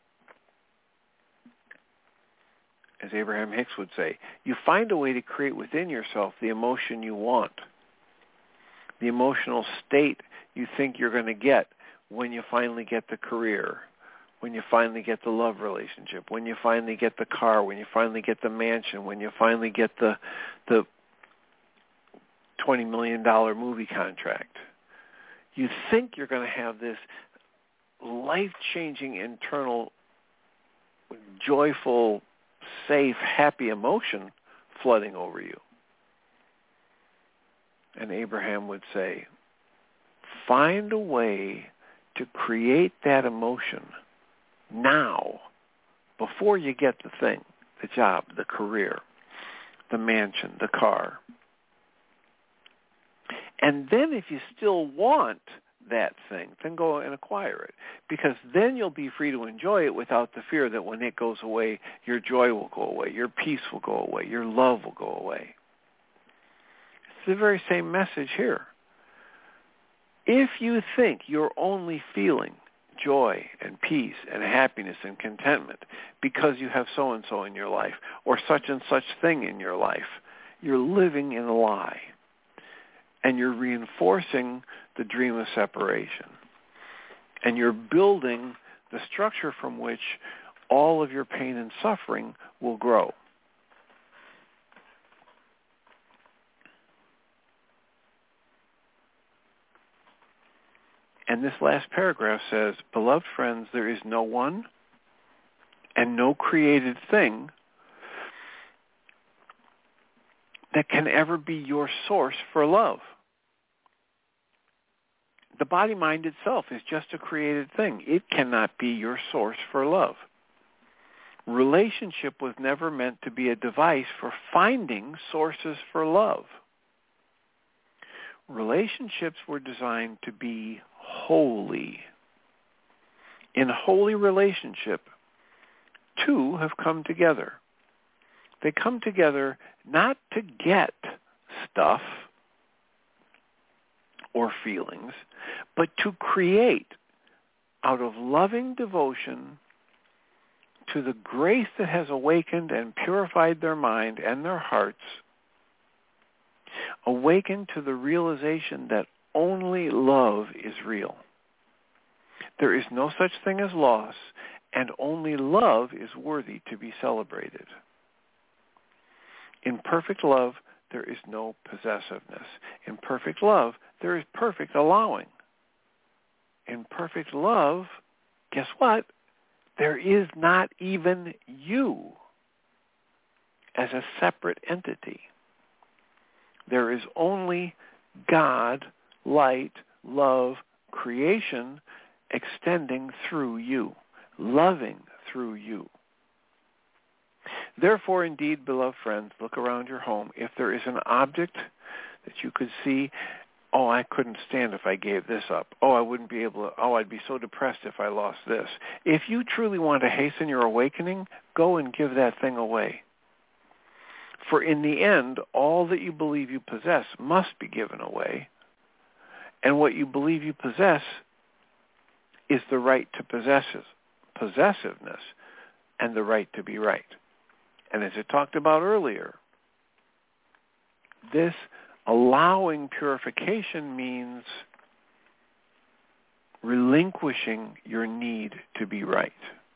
as Abraham Hicks would say, you find a way to create within yourself the emotion you want, the emotional state you think you're going to get when you finally get the career, when you finally get the love relationship, when you finally get the car, when you finally get the mansion, when you finally get the the twenty million dollars movie contract. You think you're going to have this life-changing internal, joyful, safe, happy emotion flooding over you. And Abraham would say, find a way to create that emotion now, before you get the thing, the job, the career, the mansion, the car. And then if you still want that thing, then go and acquire it. Because then you'll be free to enjoy it without the fear that when it goes away, your joy will go away, your peace will go away, your love will go away. It's the very same message here. If you think you're only feeling joy and peace and happiness and contentment because you have so-and-so in your life or such and such thing in your life, you're living in a lie. And you're reinforcing the dream of separation. And you're building the structure from which all of your pain and suffering will grow. And this last paragraph says, beloved friends, there is no one and no created thing that can ever be your source for love. The body-mind itself is just a created thing. It cannot be your source for love. Relationship was never meant to be a device for finding sources for love. Relationships were designed to be holy. In holy relationship, two have come together. They come together not to get stuff or feelings, but to create out of loving devotion to the grace that has awakened and purified their mind and their hearts, awakened to the realization that only love is real. There is no such thing as loss, and only love is worthy to be celebrated. In perfect love, there is no possessiveness. In perfect love, there is perfect allowing. In perfect love, guess what? There is not even you as a separate entity. There is only God, light, love, creation extending through you, loving through you. Therefore, indeed, beloved friends, look around your home. If there is an object that you could see, oh, I couldn't stand if I gave this up. Oh, I wouldn't be able to, oh, I'd be so depressed if I lost this. If you truly want to hasten your awakening, go and give that thing away. For in the end, all that you believe you possess must be given away. And what you believe you possess is the right to possess possessiveness and the right to be right. And as I talked about earlier, this allowing purification means relinquishing your need to be right,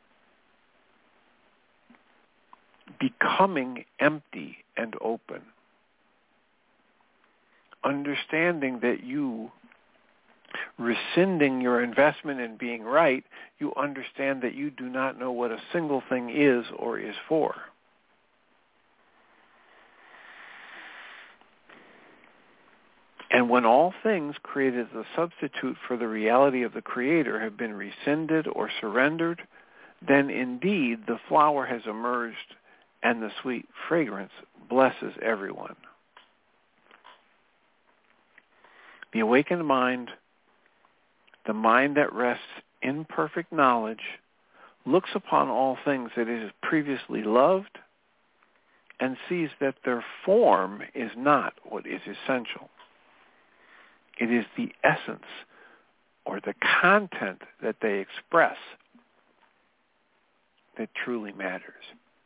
becoming empty and open, understanding that you, rescinding your investment in being right, you understand that you do not know what a single thing is or is for. And when all things created as a substitute for the reality of the Creator have been rescinded or surrendered, then indeed the flower has emerged and the sweet fragrance blesses everyone. The awakened mind, the mind that rests in perfect knowledge, looks upon all things that it has previously loved and sees that their form is not what is essential. It is the essence or the content that they express that truly matters.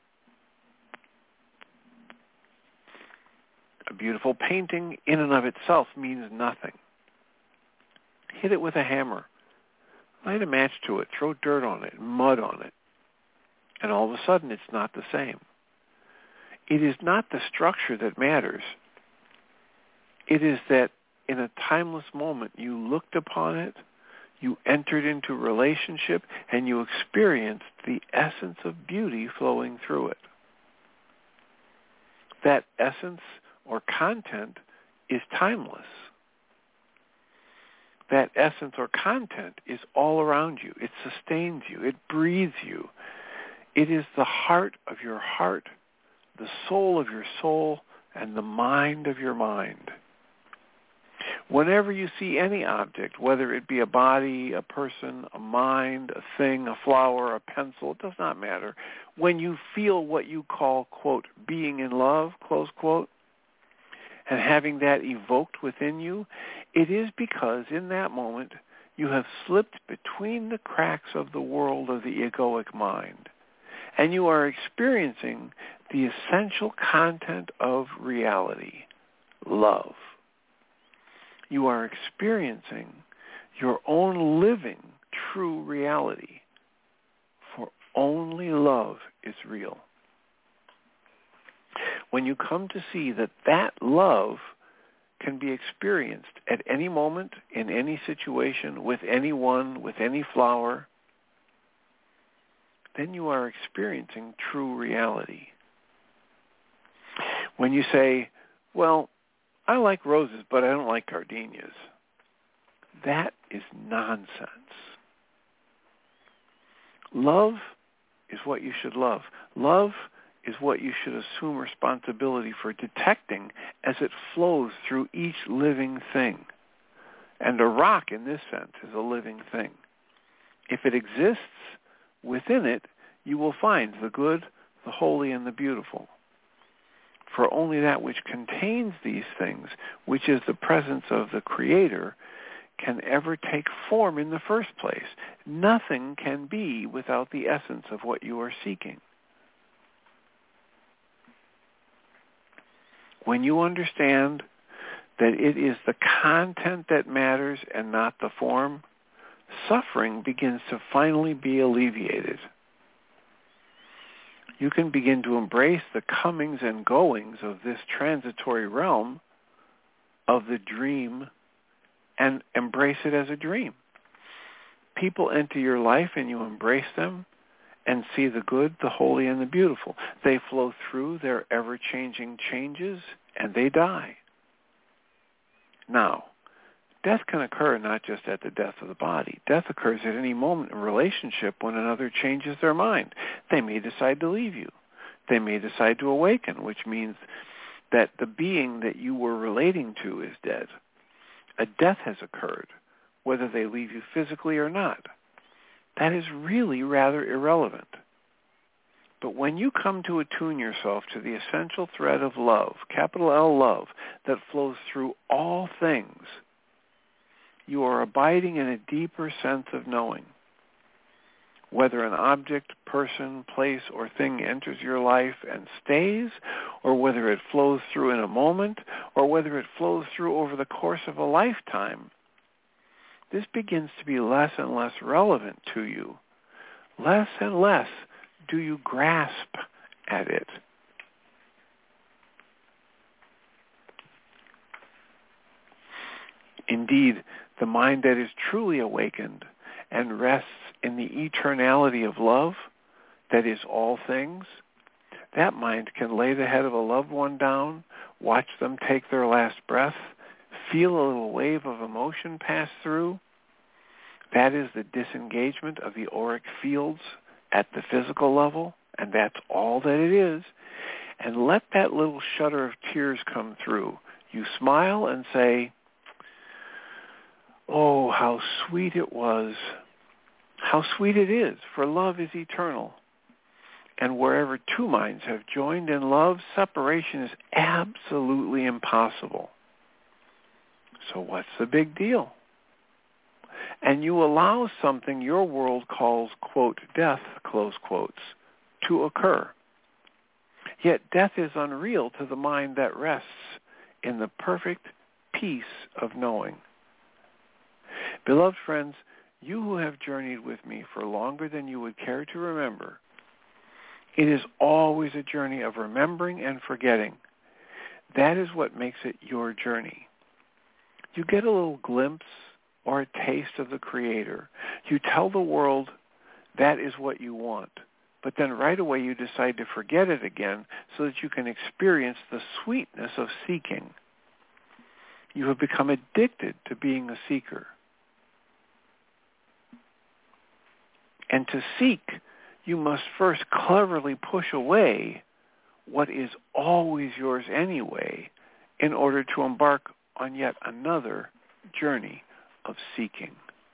A beautiful painting in and of itself means nothing. Hit it with a hammer. Light a match to it. Throw dirt on it, mud on it. And all of a sudden it's not the same. It is not the structure that matters. It is that in a timeless moment you looked upon it, you entered into relationship, and you experienced the essence of beauty flowing through it. That essence or content is timeless. That essence or content is all around you. It sustains you. It breathes you. It is the heart of your heart, the soul of your soul, and the mind of your mind. Whenever you see any object, whether it be a body, a person, a mind, a thing, a flower, a pencil, it does not matter. When you feel what you call, quote, being in love, close quote, and having that evoked within you, it is because in that moment you have slipped between the cracks of the world of the egoic mind, and you are experiencing the essential content of reality, love. You are experiencing your own living true reality, for only love is real. When you come to see that that love can be experienced at any moment, in any situation, with anyone, with any flower, then you are experiencing true reality. When you say, well, I like roses, but I don't like gardenias, that is nonsense. Love is what you should love. Love is what you should assume responsibility for detecting as it flows through each living thing. And a rock, in this sense, is a living thing. If it exists within it, you will find the good, the holy, and the beautiful. For only that which contains these things, which is the presence of the Creator, can ever take form in the first place. Nothing can be without the essence of what you are seeking. When you understand that it is the content that matters and not the form, suffering begins to finally be alleviated. You can begin to embrace the comings and goings of this transitory realm of the dream and embrace it as a dream. People enter your life and you embrace them and see the good, the holy, and the beautiful. They flow through their ever-changing changes and they die. Now, death can occur not just at the death of the body. Death occurs at any moment in a relationship when another changes their mind. They may decide to leave you. They may decide to awaken, which means that the being that you were relating to is dead. A death has occurred, whether they leave you physically or not. That is really rather irrelevant. But when you come to attune yourself to the essential thread of love, capital L love, that flows through all things, you are abiding in a deeper sense of knowing. Whether an object, person, place, or thing enters your life and stays, or whether it flows through in a moment, or whether it flows through over the course of a lifetime, this begins to be less and less relevant to you. Less and less do you grasp at it. Indeed, the mind that is truly awakened and rests in the eternality of love, that is all things, that mind can lay the head of a loved one down, watch them take their last breath, feel a little wave of emotion pass through. That is the disengagement of the auric fields at the physical level, and that's all that it is. And let that little shudder of tears come through. You smile and say, oh, how sweet it was. How sweet it is, for love is eternal. And wherever two minds have joined in love, separation is absolutely impossible. So what's the big deal? And you allow something your world calls, quote, death, close quotes, to occur. Yet death is unreal to the mind that rests in the perfect peace of knowing. Beloved friends, you who have journeyed with me for longer than you would care to remember, it is always a journey of remembering and forgetting. That is what makes it your journey. You get a little glimpse or a taste of the Creator. You tell the world that is what you want, but then right away you decide to forget it again so that you can experience the sweetness of seeking. You have become addicted to being a seeker. And to seek, you must first cleverly push away what is always yours anyway in order to embark on yet another journey of seeking.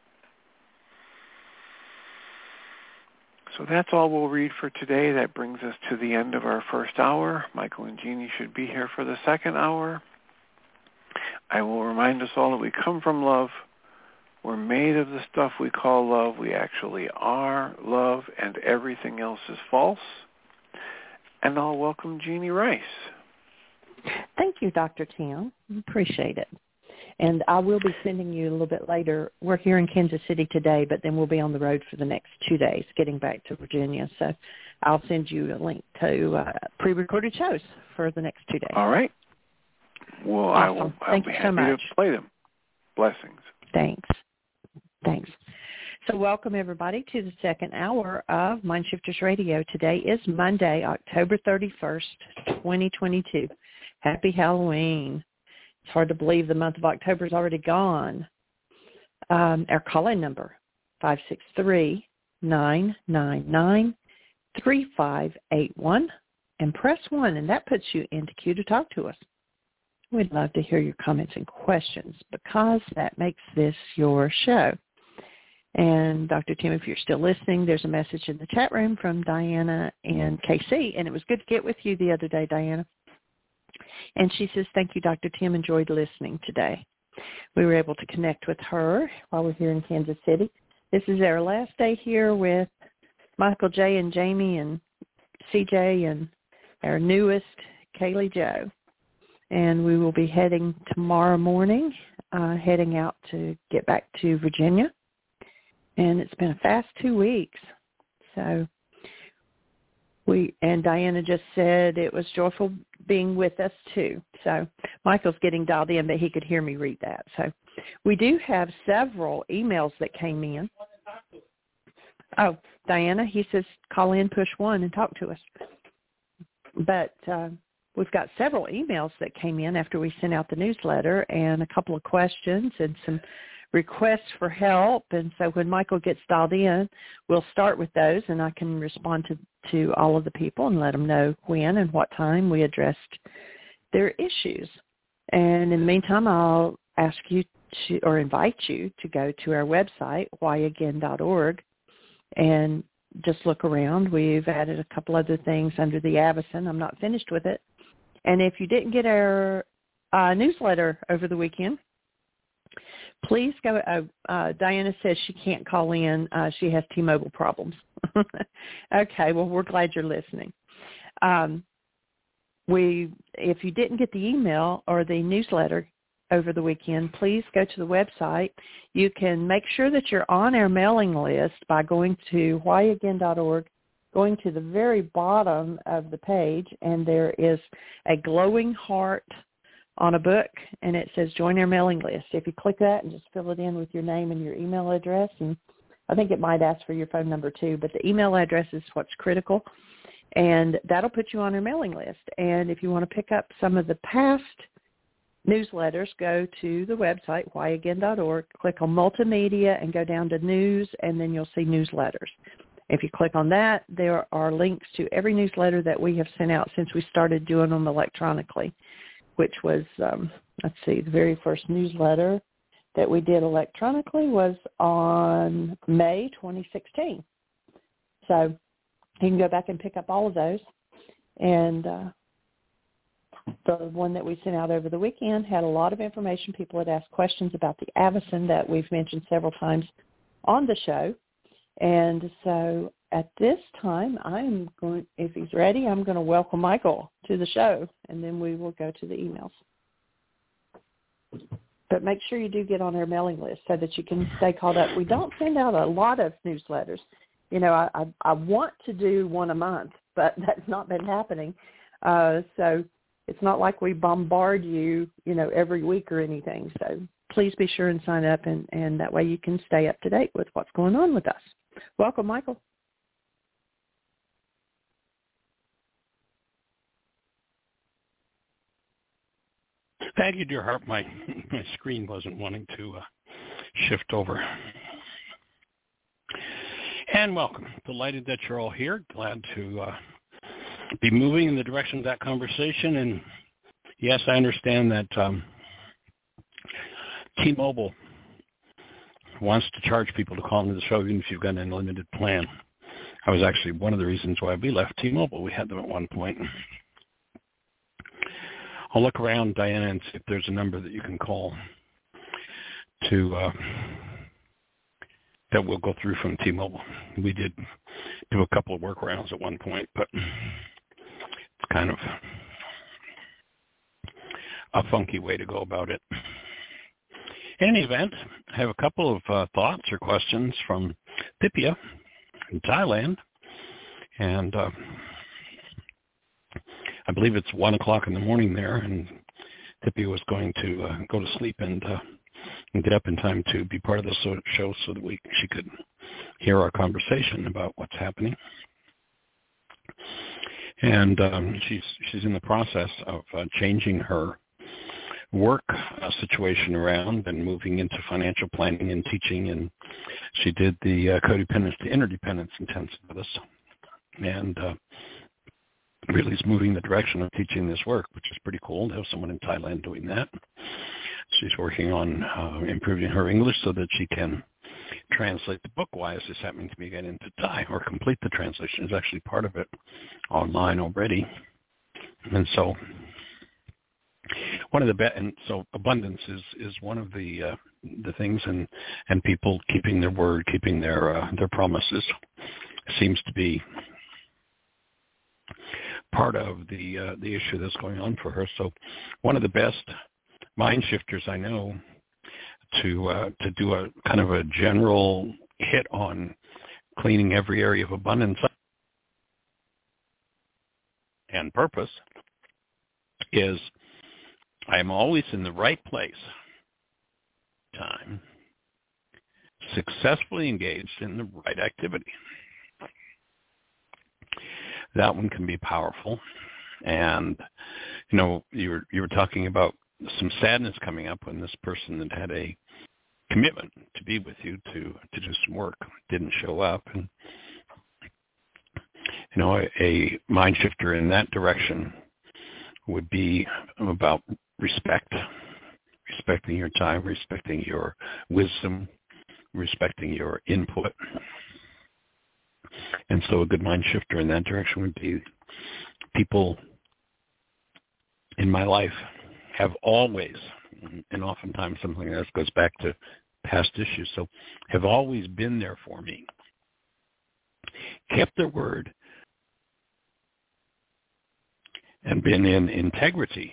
So that's all we'll read for today. That brings us to the end of our first hour. Michael and Jeannie should be here for the second hour. I will remind us all that we come from love. We're made of the stuff we call love. We actually are love, and everything else is false. And I'll welcome Jeannie Rice. Thank you, Doctor Tim. Appreciate it. And I will be sending you a little bit later. We're here in Kansas City today, but then we'll be on the road for the next two days, getting back to Virginia. So I'll send you a link to uh, pre-recorded shows for the next two days. All right. Well, awesome. I will, I'll Thank be you happy so much. to play them. Blessings. Thanks. Thanks. So welcome, everybody, to the second hour of Mind Shifters Radio. Today is Monday, October thirty-first, twenty twenty-two. Happy Halloween. It's hard to believe the month of October is already gone. Um, our call-in number, five six three, nine nine nine, three five eight one, and press one, and that puts you into queue to talk to us. We'd love to hear your comments and questions because that makes this your show. And Doctor Tim, if you're still listening, there's a message in the chat room from Diana and K C, and it was good to get with you the other day, Diana. And she says, thank you, Doctor Tim. Enjoyed listening today. we were able to connect with her while we're here in Kansas City. This is our last day here with Michael J. and Jamie and C J and our newest, Kaylee Jo. And we will be heading tomorrow morning, uh, heading out to get back to Virginia. And it's been a fast two weeks. So we, and Diana just said it was joyful being with us too. So Michael's getting dialed in, but he could hear me read that. So we do have several emails that came in. Oh, Diana, he says call in, push one, and talk to us. But uh, we've got several emails that came in after we sent out the newsletter, and a couple of questions and some requests for help. And so when Michael gets dialed in, we'll start with those, and I can respond to, to all of the people and let them know when and what time we addressed their issues. And in the meantime, I'll ask you to, or invite you to go to our website, why again dot org, and just look around. We've added a couple other things under the Avacen. I'm not finished with it. And if you didn't get our uh, newsletter over the weekend, please go. Uh, uh, Diana says she can't call in. Uh, she has T-Mobile problems. Okay, well, we're glad you're listening. Um, we, if you didn't get the email or the newsletter over the weekend, please go to the website. You can make sure that you're on our mailing list by going to why again dot org, going to the very bottom of the page, and there is a glowing heart on a book, and it says join our mailing list. If you click that and just fill it in with your name and your email address, and I think it might ask for your phone number too, but the email address is what's critical, and that'll put you on our mailing list. And if you want to pick up some of the past newsletters, go to the website, why again dot org, click on multimedia and go down to news, and then you'll see newsletters. If you click on that, there are links to every newsletter that we have sent out since we started doing them electronically, which was, um, let's see, the very first newsletter that we did electronically was on May twenty sixteen. So you can go back and pick up all of those. And uh, the one that we sent out over the weekend had a lot of information. People had asked questions about the Avacen that we've mentioned several times on the show. And so at this time, I'm going, if he's ready, I'm going to welcome Michael to the show, and then we will go to the emails. But make sure you do get on our mailing list so that you can stay caught up. We don't send out a lot of newsletters. You know, I, I, I want to do one a month, but that's not been happening. Uh, so it's not like we bombard you, you know, every week or anything. So please be sure and sign up, and, and that way you can stay up to date with what's going on with us. Welcome, Michael. Thank you, dear heart. My my screen wasn't wanting to uh, shift over. And welcome. Delighted that you're all here. Glad to uh, be moving in the direction of that conversation. And yes, I understand that um, T-Mobile wants to charge people to call into the show even if you've got an unlimited plan. That was actually one of the reasons why we left T-Mobile. We had them at one point. I'll look around, Diana, and see if there's a number that you can call to uh, that will go through from T-Mobile. We did do a couple of workarounds at one point, but it's kind of a funky way to go about it. In any event, I have a couple of uh, thoughts or questions from Thipia in Thailand, and uh, I believe it's one o'clock in the morning there, and Thipia was going to uh, go to sleep and, uh, and get up in time to be part of the show so that we she could hear our conversation about what's happening. And um, she's she's in the process of uh, changing her work uh, situation around and moving into financial planning and teaching, and she did the uh, codependence to interdependence intensive with us, and uh, really is moving the direction of teaching this work, which is pretty cool to have someone in Thailand doing that. She's working on uh, improving her English so that she can translate the book. Why is this happening to me again into Thai, or complete the translation is actually part of it online already. And so one of the best, and so abundance is, is one of the uh, the things, and, and people keeping their word, keeping their uh, their promises seems to be part of the uh, the issue that's going on for her. So one of the best mind shifters I know to uh, to do a kind of a general hit on cleaning every area of abundance and purpose is I am always in the right place, time, successfully engaged in the right activity. That one can be powerful. And, you know, you were, you were talking about some sadness coming up when this person that had a commitment to be with you to, to do some work didn't show up. And, you know, a, a mind shifter in that direction would be about respect, respecting your time, respecting your wisdom, respecting your input. And so a good mind shifter in that direction would be people in my life have always, and oftentimes something like this goes back to past issues, so have always been there for me, kept their word, and been in integrity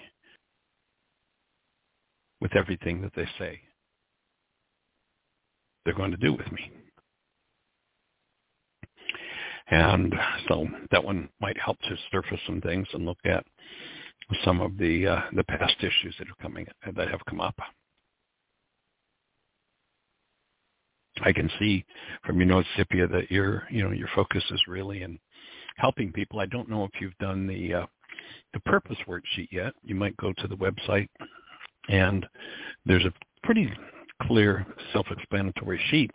with everything that they say they're going to do with me. And so that one might help to surface some things and look at some of the uh, the past issues that are coming that have come up. I can see from your notes, Scipia, that your you know your focus is really in helping people. I don't know if you've done the uh, the purpose worksheet yet. You might go to the website, and there's a pretty clear, self-explanatory sheet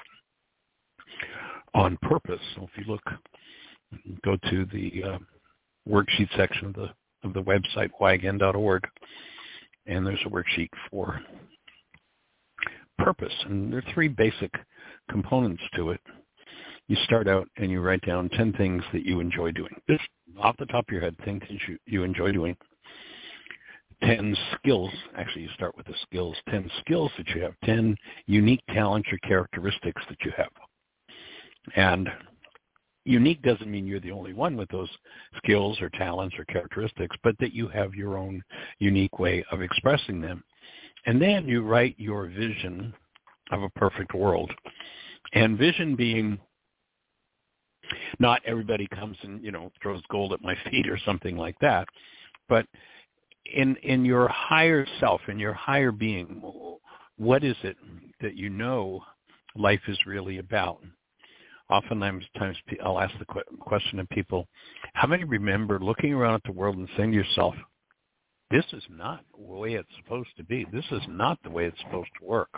on purpose. So if you look, go to the uh, worksheet section of the of the website, why again dot org, and there's a worksheet for purpose. And there are three basic components to it. You start out and you write down ten things that you enjoy doing. Just off the top of your head, things that you, you enjoy doing. ten skills, actually you start with the skills, ten skills that you have, ten unique talents or characteristics that you have. And unique doesn't mean you're the only one with those skills or talents or characteristics, but that you have your own unique way of expressing them. And then you write your vision of a perfect world. And vision being not everybody comes and, you know, throws gold at my feet or something like that, but in in your higher self, in your higher being, what is it that you know life is really about? Oftentimes, times I'll ask the question of people, how many remember looking around at the world and saying to yourself, this is not the way it's supposed to be. This is not the way it's supposed to work.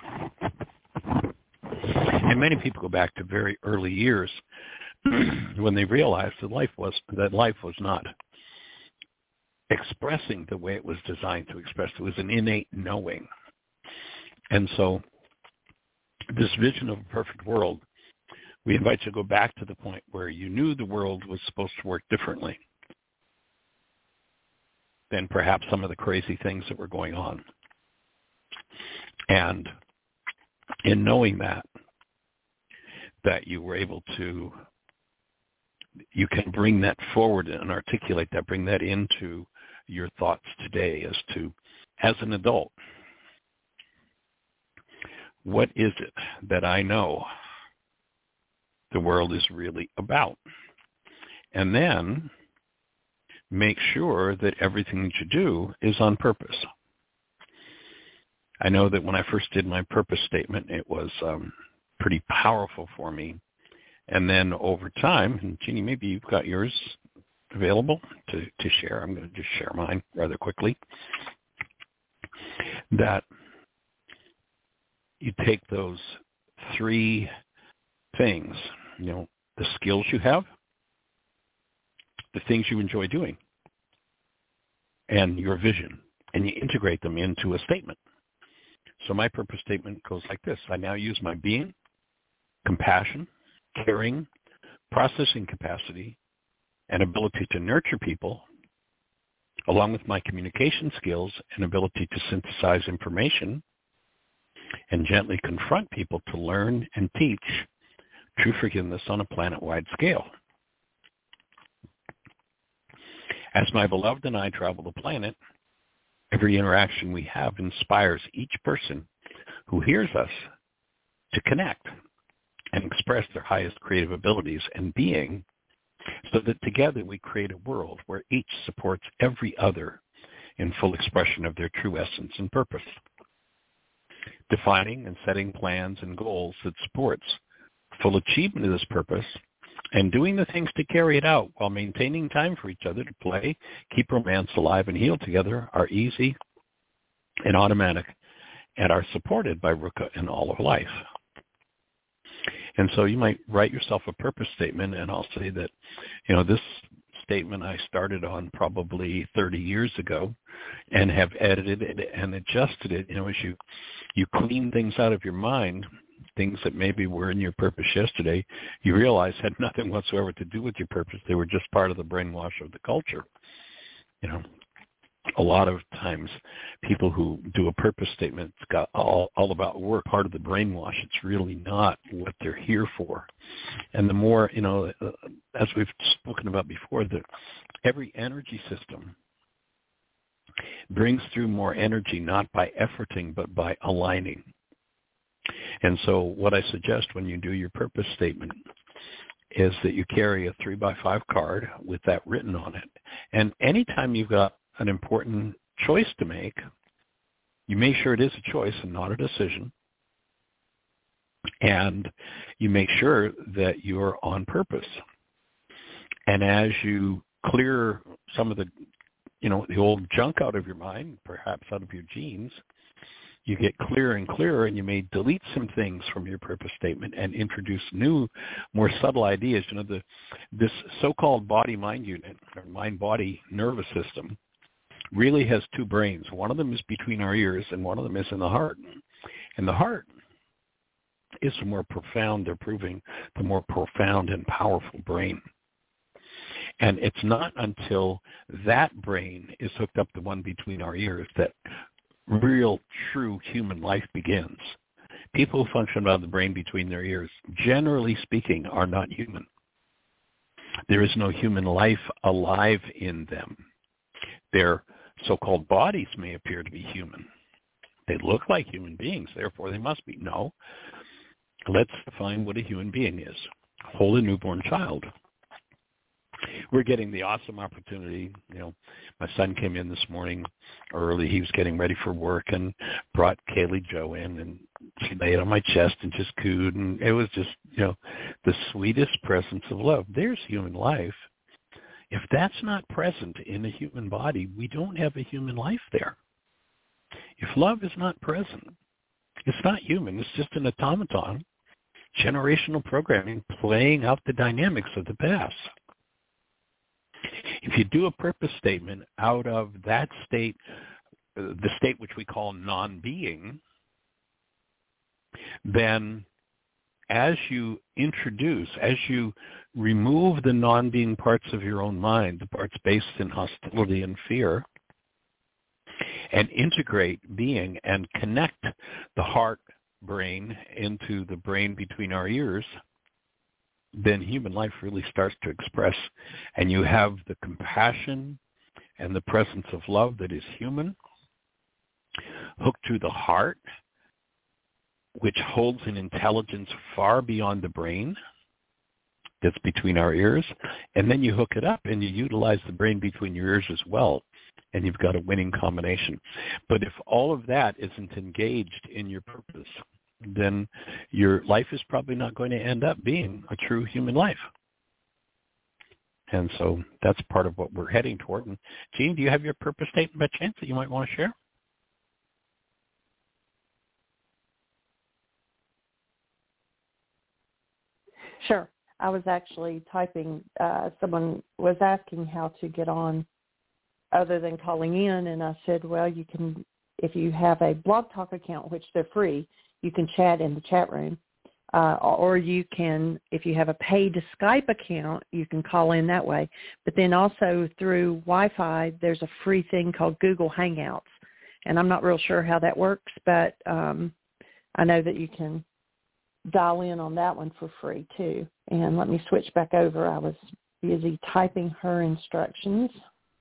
And many people go back to very early years when they realized that life was that life was not expressing the way it was designed to express. It was an innate knowing. And so this vision of a perfect world, we invite you to go back to the point where you knew the world was supposed to work differently than perhaps some of the crazy things that were going on. And in knowing that, that you were able to, you can bring that forward and articulate that, bring that into your thoughts today as to, as an adult, what is it that I know the world is really about? And then make sure that everything that you do is on purpose. I know that when I first did my purpose statement, it was um, pretty powerful for me. And then over time, and Jeannie, maybe you've got yours available to, to share. I'm going to just share mine rather quickly. That you take those three things, you know, the skills you have, the things you enjoy doing, and your vision, and you integrate them into a statement. So my purpose statement goes like this. I now use my being, compassion, caring, processing capacity, and ability to nurture people along with my communication skills and ability to synthesize information and gently confront people to learn and teach true forgiveness on a planet-wide scale. As my beloved and I travel the planet, every interaction we have inspires each person who hears us to connect and express their highest creative abilities and being, so that together we create a world where each supports every other in full expression of their true essence and purpose. Defining and setting plans and goals that supports full achievement of this purpose and doing the things to carry it out while maintaining time for each other to play, keep romance alive, and heal together are easy and automatic and are supported by Ruka and all of life. And so you might write yourself a purpose statement, and I'll say that, you know, this statement I started on probably thirty years ago and have edited it and adjusted it. You know, as you, you clean things out of your mind, things that maybe were in your purpose yesterday, you realize had nothing whatsoever to do with your purpose. They were just part of the brainwash of the culture. You know, a lot of times people who do a purpose statement, it's got all, all about work, part of the brainwash. It's really not what they're here for. And the more, you know, uh, as we've spoken about before, that every energy system brings through more energy, not by efforting, but by aligning. And so what I suggest when you do your purpose statement is that you carry a three by five card with that written on it. And anytime you've got an important choice to make, you make sure it is a choice and not a decision. And you make sure that you're on purpose. And as you clear some of the, you know, the old junk out of your mind, perhaps out of your genes, you get clearer and clearer, and you may delete some things from your purpose statement and introduce new, more subtle ideas. You know, the this so-called body-mind unit, or mind-body nervous system, really has two brains. One of them is between our ears, and one of them is in the heart. And the heart is the more profound, they're proving, the more profound and powerful brain. And it's not until that brain is hooked up to the one between our ears that real, true human life begins. People who function out of the brain between their ears, generally speaking, are not human. There is no human life alive in them. Their so-called bodies may appear to be human. They look like human beings, therefore they must be. No. Let's define what a human being is. Hold a newborn child. We're getting the awesome opportunity. You know, my son came in this morning early. He was getting ready for work and brought Kaylee Joe in, and she laid on my chest and just cooed. And it was just, you know, the sweetest presence of love. There's human life. If that's not present in a human body, we don't have a human life there. If love is not present, it's not human. It's just an automaton, generational programming playing out the dynamics of the past. If you do a purpose statement out of that state, the state which we call non-being, then as you introduce, as you remove the non-being parts of your own mind, the parts based in hostility and fear, and integrate being and connect the heart brain into the brain between our ears, then human life really starts to express, and you have the compassion and the presence of love that is human, hooked to the heart, which holds an intelligence far beyond the brain that's between our ears, and then you hook it up and you utilize the brain between your ears as well, and you've got a winning combination. But if all of that isn't engaged in your purpose, then your life is probably not going to end up being a true human life. And so that's part of what we're heading toward. And Jean, do you have your purpose statement by chance that you might want to share? Sure. I was actually typing, uh, someone was asking how to get on other than calling in, and I said, well, you can, if you have a Blog Talk account, which they're free, you can chat in the chat room. Uh, or you can, if you have a paid Skype account, you can call in that way. But then also through Wi-Fi, there's a free thing called Google Hangouts. And I'm not real sure how that works, but um, I know that you can dial in on that one for free too. And let me switch back over. I was busy typing her instructions.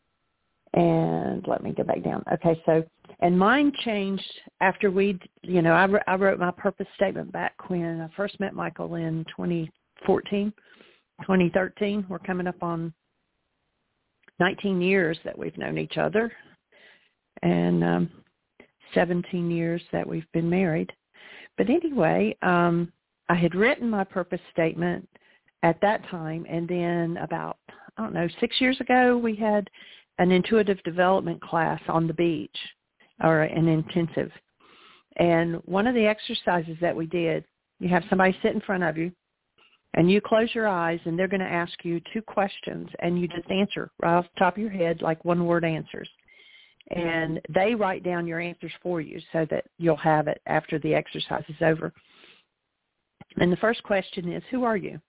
And let me go back down. Okay, so, and mine changed after we, you know, I, I wrote my purpose statement back when I first met Michael in twenty fourteen, twenty thirteen. We're coming up on nineteen years that we've known each other, and um, seventeen years that we've been married. But anyway, um, I had written my purpose statement at that time, and then about, I don't know, six years ago, we had an intuitive development class on the beach, or an intensive. And one of the exercises that we did, you have somebody sit in front of you, and you close your eyes, and they're going to ask you two questions, and you just answer right off the top of your head, like one-word answers. And they write down your answers for you so that you'll have it after the exercise is over. And the first question is, who are you?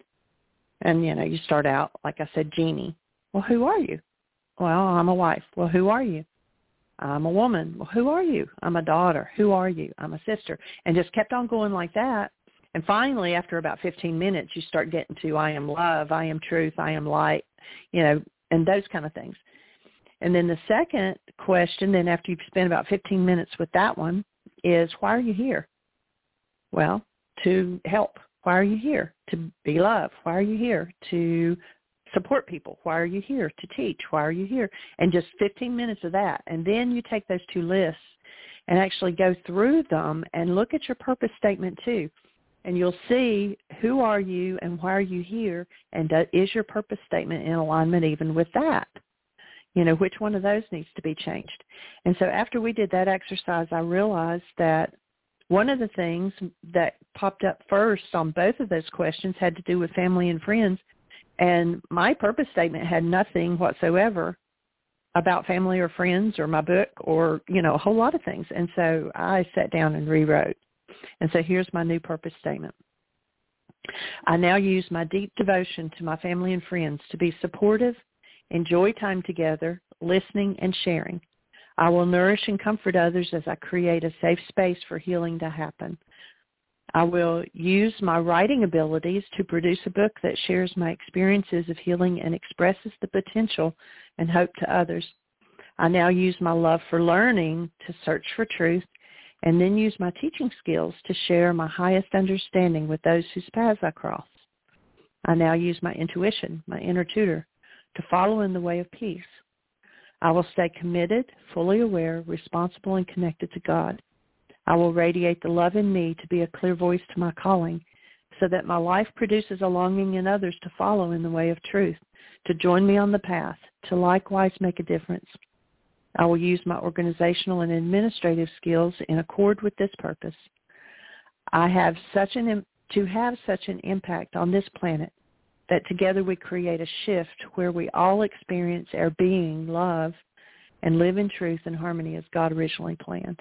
And, you know, you start out, like I said, Jeannie. Well, who are you? Well, I'm a wife. Well, who are you? I'm a woman. Well, who are you? I'm a daughter. Who are you? I'm a sister. And just kept on going like that. And finally, after about fifteen minutes, you start getting to I am love, I am truth, I am light, you know, and those kind of things. And then the second question, then after you've spent about fifteen minutes with that one, is why are you here? Well, to help. Why are you here? To be love. Why are you here? To support people. Why are you here? To teach. Why are you here? And just fifteen minutes of that. And then you take those two lists and actually go through them and look at your purpose statement too. And you'll see who are you and why are you here, and is your purpose statement in alignment even with that? You know, which one of those needs to be changed? And so after we did that exercise, I realized that one of the things that popped up first on both of those questions had to do with family and friends. And my purpose statement had nothing whatsoever about family or friends or my book or, you know, a whole lot of things. And so I sat down and rewrote. And so here's my new purpose statement. I now use my deep devotion to my family and friends to be supportive, enjoy time together, listening and sharing. I will nourish and comfort others as I create a safe space for healing to happen. I will use my writing abilities to produce a book that shares my experiences of healing and expresses the potential and hope to others. I now use my love for learning to search for truth, and then use my teaching skills to share my highest understanding with those whose paths I cross. I now use my intuition, my inner tutor, to follow in the way of peace. I will stay committed, fully aware, responsible, and connected to God. I will radiate the love in me to be a clear voice to my calling, so that my life produces a longing in others to follow in the way of truth, to join me on the path, to likewise make a difference. I will use my organizational and administrative skills in accord with this purpose. I have such an to have such an impact on this planet that together we create a shift where we all experience our being, love, and live in truth and harmony as God originally planned.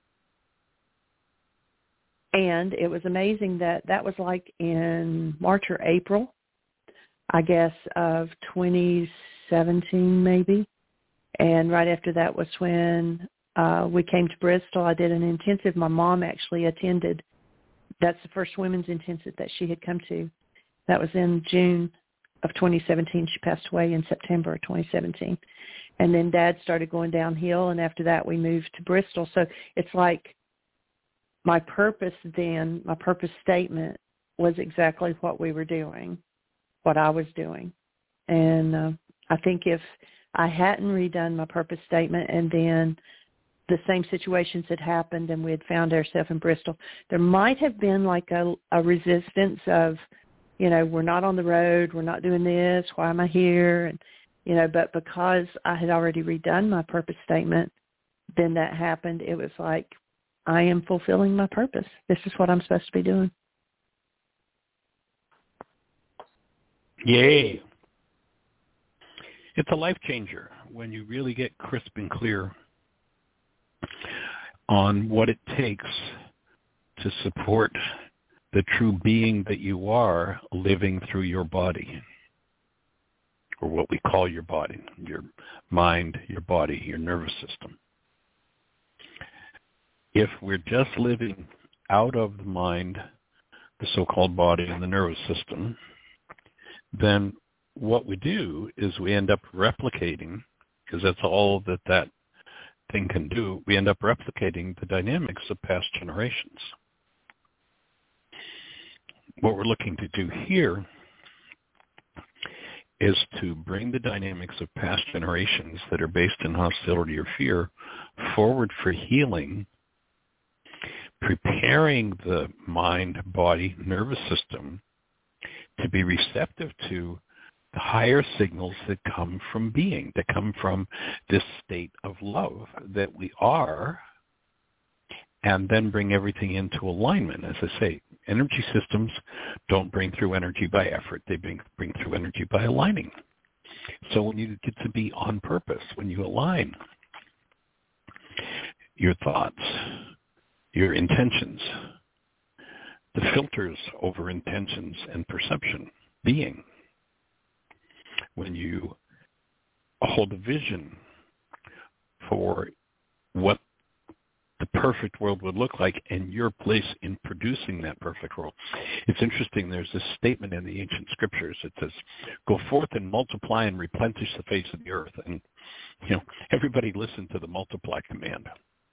And it was amazing that that was like in March or April, I guess, of twenty seventeen maybe. And right after that was when uh, we came to Bristol. I did an intensive. My mom actually attended. That's the first women's intensive that she had come to. That was in June of twenty seventeen. She passed away in September of twenty seventeen. And then Dad started going downhill, and after that we moved to Bristol. So it's like my purpose then, my purpose statement was exactly what we were doing, what I was doing. And uh, I think if I hadn't redone my purpose statement and then the same situations had happened and we had found ourselves in Bristol, there might have been like a, a resistance of, you know, we're not on the road, we're not doing this, why am I here? And, you know, but because I had already redone my purpose statement, then that happened. It was like, I am fulfilling my purpose. This is what I'm supposed to be doing. Yay. It's a life changer when you really get crisp and clear on what it takes to support the true being that you are living through your body, or what we call your body, your mind, your body, your nervous system. If we're just living out of the mind, the so-called body, and the nervous system, then what we do is we end up replicating, because that's all that that thing can do, we end up replicating the dynamics of past generations. What we're looking to do here is to bring the dynamics of past generations that are based in hostility or fear forward for healing, preparing the mind, body, nervous system to be receptive to the higher signals that come from being, that come from this state of love that we are, and then bring everything into alignment. As I say, energy systems don't bring through energy by effort. They bring, bring through energy by aligning. So when you get to be on purpose, when you align your thoughts, your intentions, the filters over intentions and perception, being, when you hold a vision for what the perfect world would look like and your place in producing that perfect world. It's interesting, there's this statement in the ancient scriptures that says, go forth and multiply and replenish the face of the earth. And, you know, everybody listened to the multiply command.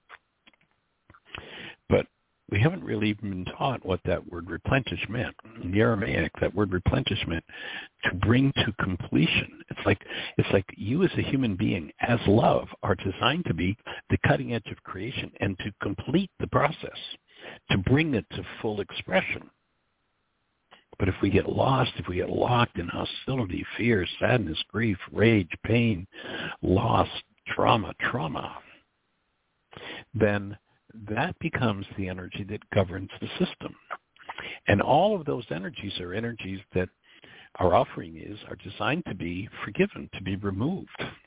But we haven't really even been taught what that word replenish meant. In the Aramaic, that word replenish meant to bring to completion. It's like it's like you as a human being, as love, are designed to be the cutting edge of creation and to complete the process, to bring it to full expression. But if we get lost, if we get locked in hostility, fear, sadness, grief, rage, pain, loss, trauma, trauma, then that becomes the energy that governs the system. And all of those energies are energies that our offering is, are designed to be forgiven, to be removed.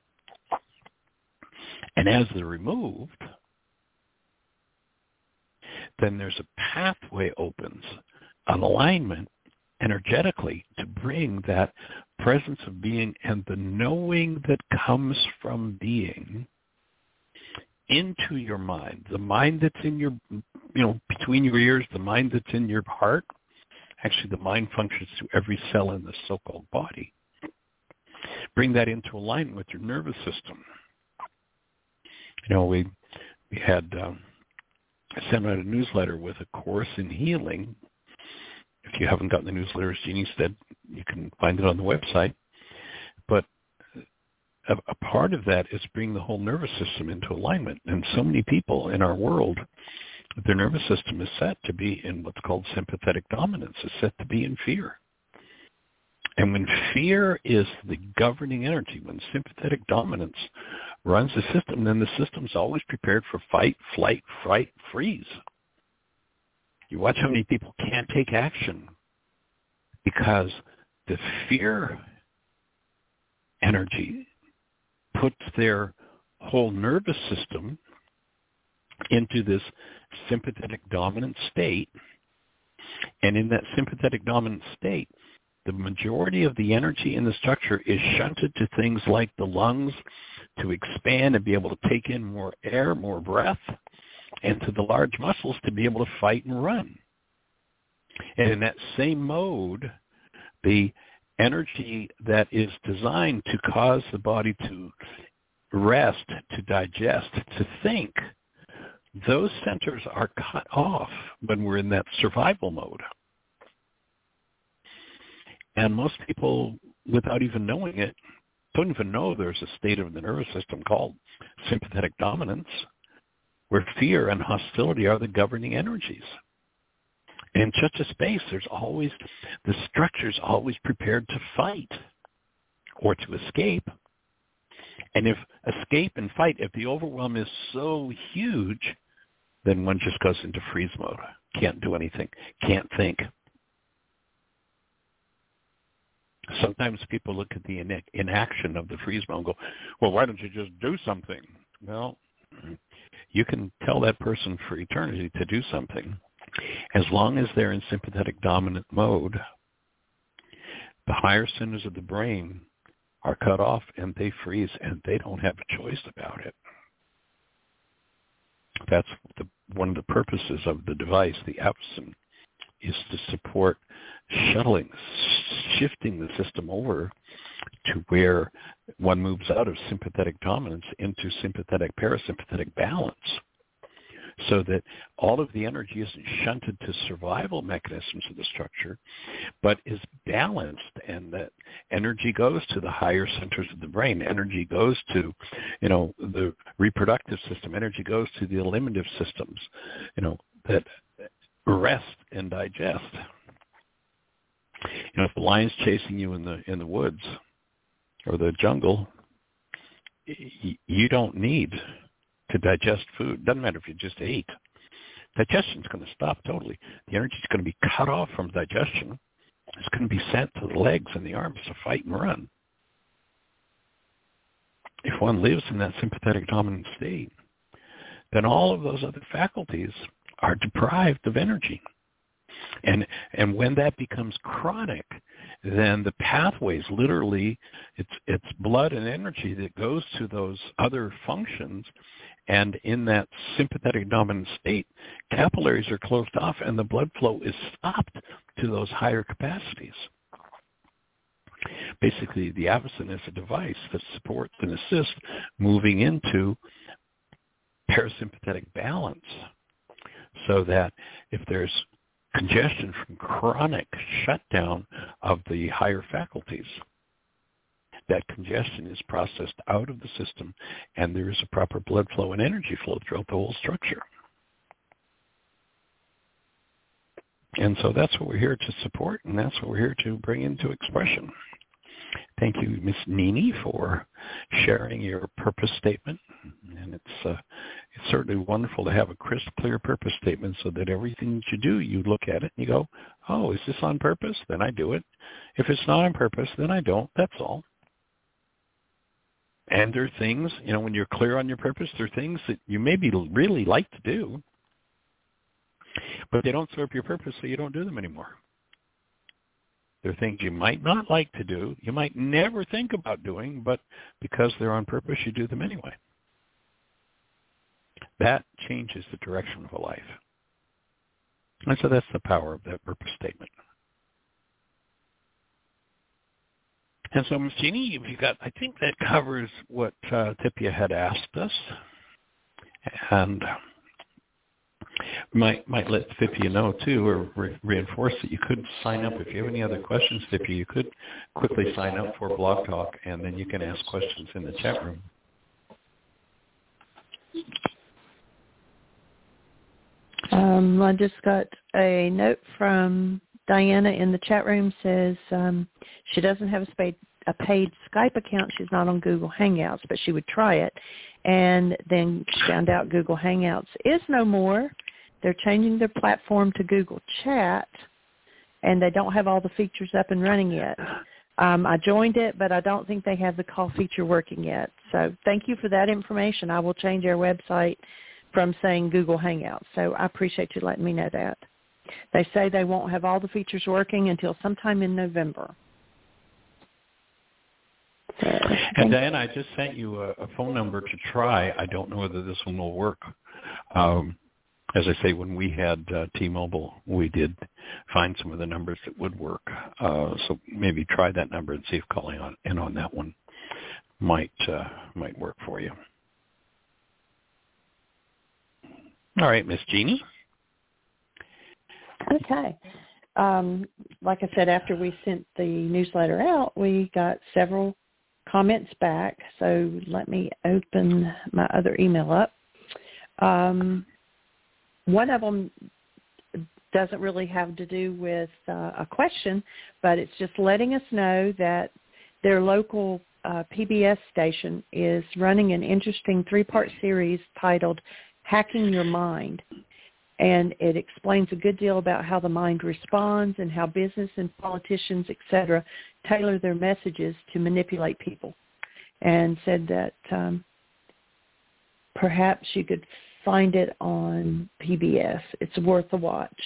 And as they're removed, then there's a pathway opens, an alignment energetically to bring that presence of being and the knowing that comes from being into your mind, the mind that's in your, you know, between your ears, the mind that's in your heart. Actually, the mind functions through every cell in the so-called body. Bring that into alignment with your nervous system. You know, we we had um, I sent out a newsletter with a course in healing. If you haven't gotten the newsletter, as Jeannie said, you can find it on the website. But A, a part of that is bring the whole nervous system into alignment. And so many people in our world, their nervous system is set to be in what's called sympathetic dominance, is set to be in fear. And when fear is the governing energy, when sympathetic dominance runs the system, then the system's always prepared for fight, flight, fright, freeze. You watch how many people can't take action because the fear energy puts their whole nervous system into this sympathetic dominant state. And in that sympathetic dominant state, the majority of the energy in the structure is shunted to things like the lungs to expand and be able to take in more air, more breath, and to the large muscles to be able to fight and run. And in that same mode, the energy that is designed to cause the body to rest, to digest, to think, those centers are cut off when we're in that survival mode. And most people, without even knowing it, don't even know there's a state of the nervous system called sympathetic dominance, where fear and hostility are the governing energies. And in such a space, there's always, the structure's always prepared to fight or to escape. And if escape and fight, if the overwhelm is so huge, then one just goes into freeze mode. Can't do anything. Can't think. Sometimes people look at the inaction of the freeze mode and go, well, why don't you just do something? Well, you can tell that person for eternity to do something. As long as they're in sympathetic dominant mode, the higher centers of the brain are cut off and they freeze and they don't have a choice about it. That's the, one of the purposes of the device, the Epson, is to support shuttling, shifting the system over to where one moves out of sympathetic dominance into sympathetic parasympathetic balance, so that all of the energy isn't shunted to survival mechanisms of the structure, but is balanced, and that energy goes to the higher centers of the brain. Energy goes to, you know, the reproductive system. Energy goes to the eliminative systems, you know, that rest and digest. You know, if the lion's chasing you in the in the woods or the jungle, y- you don't need to digest food. Doesn't matter if you just ate. Digestion's going to stop totally. The energy's going to be cut off from digestion. It's going to be sent to the legs and the arms to fight and run. If one lives in that sympathetic dominant state, then all of those other faculties are deprived of energy. And and when that becomes chronic, then the pathways, literally, it's it's blood and energy that goes to those other functions. And in that sympathetic dominant state, capillaries are closed off and the blood flow is stopped to those higher capacities. Basically, the Avacyn is a device that supports and assists moving into parasympathetic balance, so that if there's congestion from chronic shutdown of the higher faculties, that congestion is processed out of the system and there is a proper blood flow and energy flow throughout the whole structure. And so that's what we're here to support, and that's what we're here to bring into expression. Thank you, Miss Nini, for sharing your purpose statement. And it's uh, it's certainly wonderful to have a crisp, clear purpose statement, so that everything that you do, you look at it and you go, oh, is this on purpose? Then I do it. If it's not on purpose, then I don't. That's all. And there are things, you know, when you're clear on your purpose, there are things that you maybe really like to do, but they don't serve your purpose, so you don't do them anymore. There are things you might not like to do, you might never think about doing, but because they're on purpose, you do them anyway. That changes the direction of a life. And so that's the power of that purpose statement. And so, Miz Jeannie, if you got, I think that covers what uh, Tipia had asked us. And might might let Tipia know, too, or re- reinforce that you could sign up. If you have any other questions, Tipia, you could quickly sign up for Blog Talk, and then you can ask questions in the chat room. Um, I just got a note from Diana in the chat room, says um, she doesn't have a paid, a paid Skype account. She's not on Google Hangouts, but she would try it. And then she found out Google Hangouts is no more. They're changing their platform to Google Chat, and they don't have all the features up and running yet. Um, I joined it, but I don't think they have the call feature working yet. So thank you for that information. I will change our website from saying Google Hangouts. So I appreciate you letting me know that. They say they won't have all the features working until sometime in November. So, and Diana, I just sent you a, a phone number to try. I don't know whether this one will work. Um, as I say, when we had uh, T-Mobile, we did find some of the numbers that would work. Uh, so maybe try that number and see if calling on in on that one might uh, might work for you. All right, Miss Jeannie. Okay. Um, like I said, after we sent the newsletter out, we got several comments back. So let me open my other email up. Um, one of them doesn't really have to do with uh, a question, but it's just letting us know that their local uh, P B S station is running an interesting three-part series titled Hacking Your Mind. And it explains a good deal about how the mind responds and how business and politicians, et cetera, tailor their messages to manipulate people. And said that um, perhaps you could find it on P B S. It's worth a watch.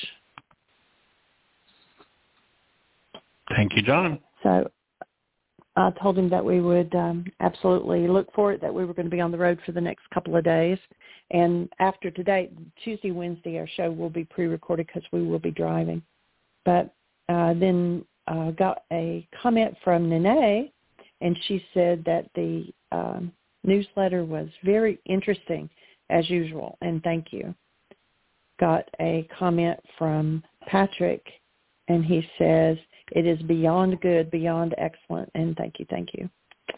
Thank you, John. So I told him that we would um, absolutely look for it, that we were going to be on the road for the next couple of days. And after today, Tuesday, Wednesday, our show will be pre-recorded because we will be driving. But uh, then uh, got a comment from Nene, and she said that the um, newsletter was very interesting, as usual, and thank you. Got a comment from Patrick, and he says, it is beyond good, beyond excellent, and thank you, thank you.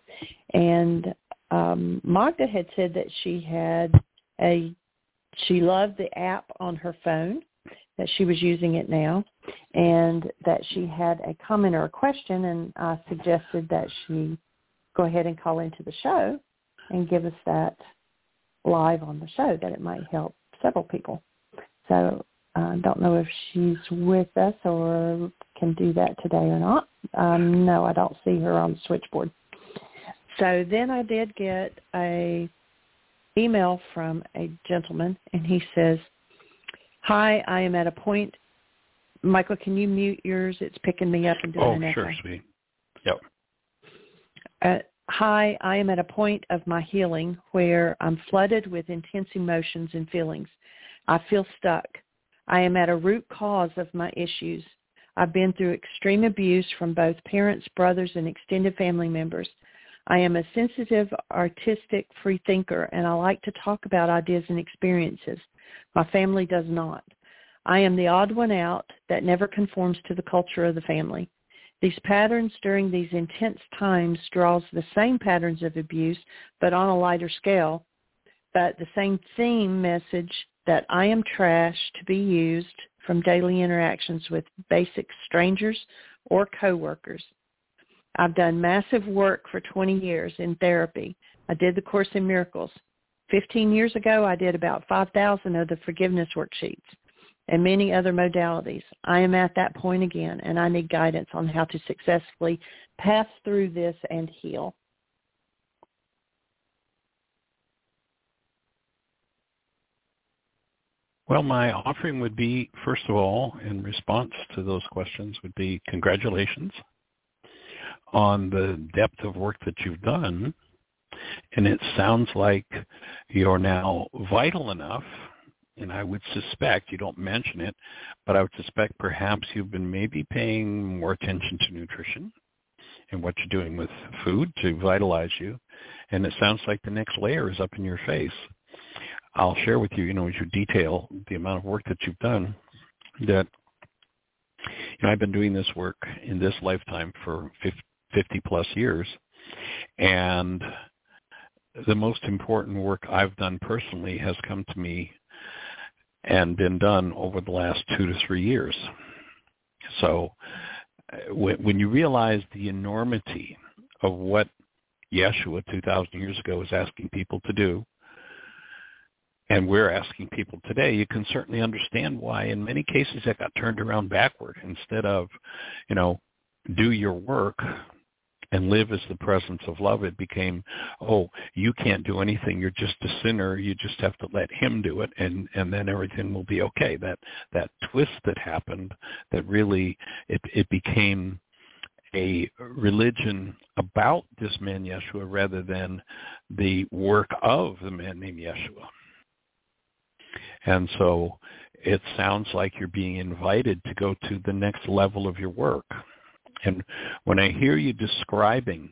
And um, Magda had said that she had a, she loved the app on her phone, that she was using it now, and that she had a comment or a question, and I suggested that she go ahead and call into the show and give us that live on the show, that it might help several people. So I uh, don't know if she's with us or can do that today or not. Um, no, I don't see her on the switchboard. So then I did get a email from a gentleman, and he says, hi, I am at a point. Michael, can you mute yours? It's picking me up and doing oh, an echo. Oh, sure, sweet. Yep. Uh, hi, I am at a point of my healing where I'm flooded with intense emotions and feelings. I feel stuck. I am at a root cause of my issues. I've been through extreme abuse from both parents, brothers, and extended family members. I am a sensitive, artistic, free thinker, and I like to talk about ideas and experiences. My family does not. I am the odd one out that never conforms to the culture of the family. These patterns during these intense times draws the same patterns of abuse, but on a lighter scale, but the same theme message that I am trash to be used from daily interactions with basic strangers or coworkers. I've done massive work for twenty years in therapy. I did the Course in Miracles. fifteen years ago, I did about five thousand of the forgiveness worksheets and many other modalities. I am at that point again, and I need guidance on how to successfully pass through this and heal. Well, my offering would be, first of all, in response to those questions, would be congratulations on the depth of work that you've done. And it sounds like you're now vital enough, and I would suspect, you don't mention it, but I would suspect perhaps you've been maybe paying more attention to nutrition and what you're doing with food to vitalize you. And it sounds like the next layer is up in your face. I'll share with you, you know, as you detail the amount of work that you've done, that, you know, I've been doing this work in this lifetime for fifty plus years. And the most important work I've done personally has come to me and been done over the last two to three years. So when, when you realize the enormity of what Yeshua two thousand years ago was asking people to do, and we're asking people today, you can certainly understand why in many cases that got turned around backward. Instead of, you know, do your work and live as the presence of love, it became, oh, you can't do anything. You're just a sinner. You just have to let him do it, and, and then everything will be okay. That that twist that happened, that really it, it became a religion about this man Yeshua rather than the work of the man named Yeshua. And so it sounds like you're being invited to go to the next level of your work. And when I hear you describing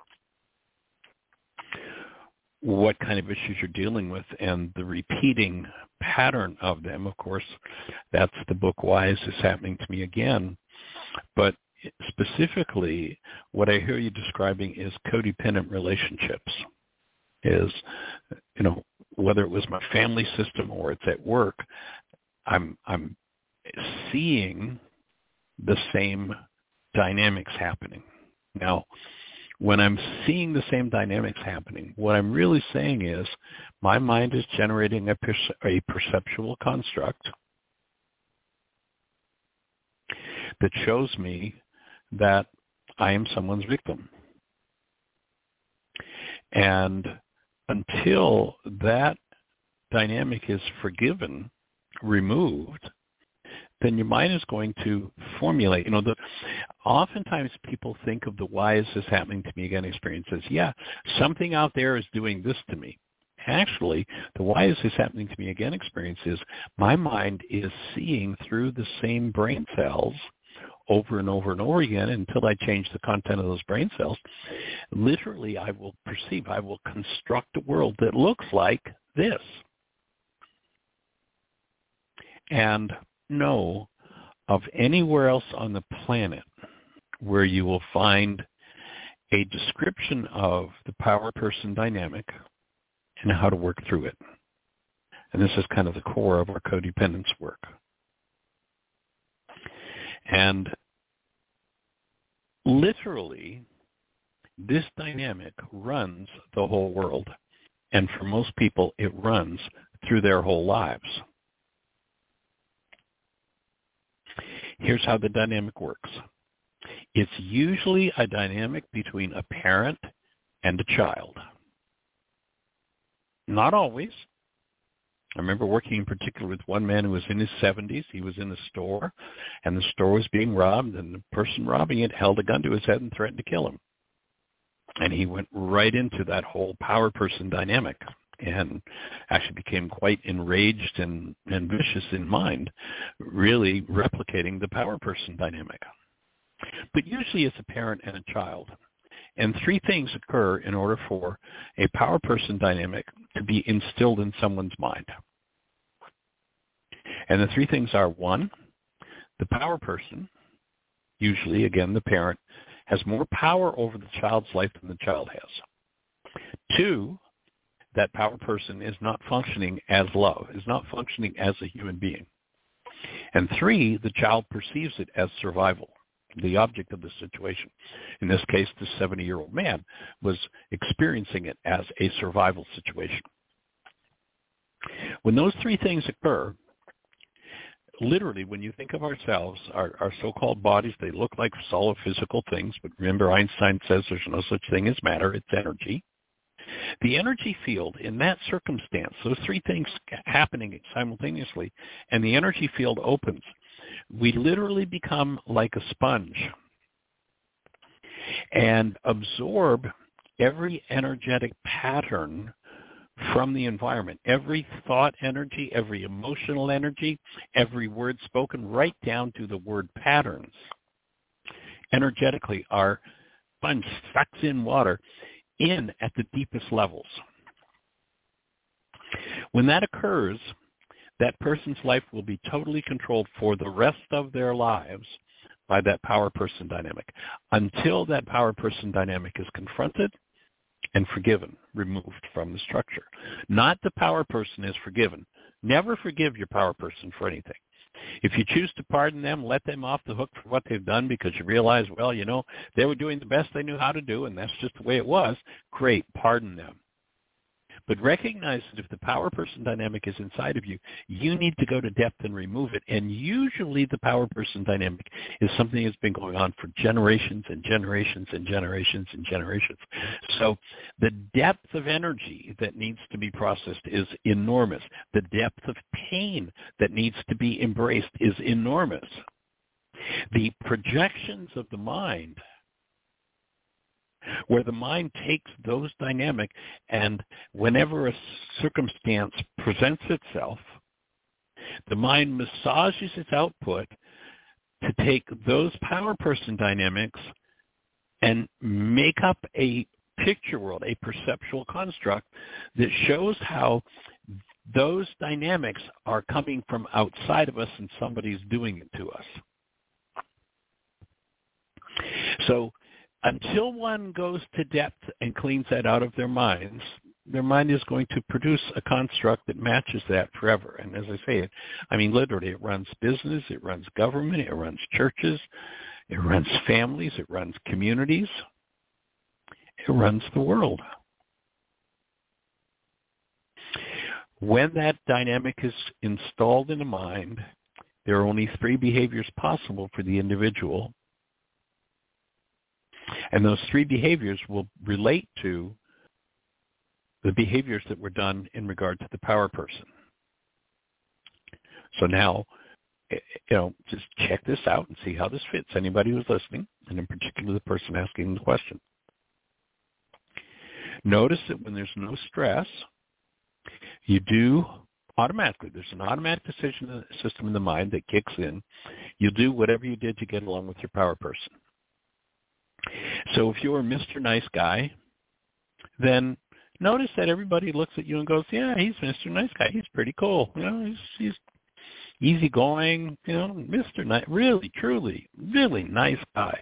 what kind of issues you're dealing with and the repeating pattern of them, of course, that's the book Wise is happening to me again. But specifically, what I hear you describing is codependent relationships, is, you know, whether it was my family system or it's at work, I'm I'm seeing the same dynamics happening. Now, when I'm seeing the same dynamics happening, what I'm really saying is my mind is generating a, perce- a perceptual construct that shows me that I am someone's victim. And until that dynamic is forgiven, removed, then your mind is going to formulate. You know, the, oftentimes people think of the why is this happening to me again experience as, yeah, something out there is doing this to me. Actually, the why is this happening to me again experience is my mind is seeing through the same brain cells over and over and over again until I change the content of those brain cells. Literally, I will perceive, I will construct a world that looks like this. And know of anywhere else on the planet where you will find a description of the power-person dynamic and how to work through it. And this is kind of the core of our codependence work. And literally, this dynamic runs the whole world. And for most people, it runs through their whole lives. Here's how the dynamic works. It's usually a dynamic between a parent and a child. Not always. I remember working in particular with one man who was in his seventies. He was in a store, and the store was being robbed, and the person robbing it held a gun to his head and threatened to kill him. And he went right into that whole power person dynamic and actually became quite enraged and, and vicious in mind, really replicating the power person dynamic. But usually it's a parent and a child. And three things occur in order for a power person dynamic to be instilled in someone's mind. And the three things are, one, the power person, usually, again, the parent, has more power over the child's life than the child has. Two, that power person is not functioning as love, is not functioning as a human being. And three, the child perceives it as survival, the object of the situation. In this case, the seventy-year-old man was experiencing it as a survival situation. When those three things occur, literally, when you think of ourselves, our, our so-called bodies, they look like solid physical things, but remember Einstein says there's no such thing as matter, it's energy. The energy field in that circumstance, those three things happening simultaneously, and the energy field opens, we literally become like a sponge and absorb every energetic pattern from the environment, every thought energy, every emotional energy, every word spoken, right down to the word patterns. Energetically, our sponge sucks in water in at the deepest levels. When that occurs, that person's life will be totally controlled for the rest of their lives by that power person dynamic, until that power person dynamic is confronted and forgiven, removed from the structure. Not the power person is forgiven. Never forgive your power person for anything. If you choose to pardon them, let them off the hook for what they've done because you realize, well, you know, they were doing the best they knew how to do, and that's just the way it was. Great, pardon them. But recognize that if the power person dynamic is inside of you, you need to go to depth and remove it. And usually the power person dynamic is something that's been going on for generations and generations and generations and generations. So the depth of energy that needs to be processed is enormous. The depth of pain that needs to be embraced is enormous. The projections of the mind, where the mind takes those dynamic and whenever a circumstance presents itself, the mind massages its output to take those power person dynamics and make up a picture world, a perceptual construct that shows how those dynamics are coming from outside of us and somebody's doing it to us. So until one goes to depth and cleans that out of their minds, their mind is going to produce a construct that matches that forever. And as I say, it, I mean, literally, it runs business, it runs government, it runs churches, it runs families, it runs communities, it runs the world. When that dynamic is installed in the mind, there are only three behaviors possible for the individual. And those three behaviors will relate to the behaviors that were done in regard to the power person. So now, you know, just check this out and see how this fits anybody who's listening, and in particular the person asking the question. Notice that when there's no stress, you do automatically, there's an automatic decision system in the mind that kicks in. You do whatever you did to get along with your power person. So if you're Mister Nice Guy, then notice that everybody looks at you and goes, yeah, he's Mister Nice Guy. He's pretty cool. You know, he's, he's easygoing, you know, Mister Nice, really, truly, really nice guy.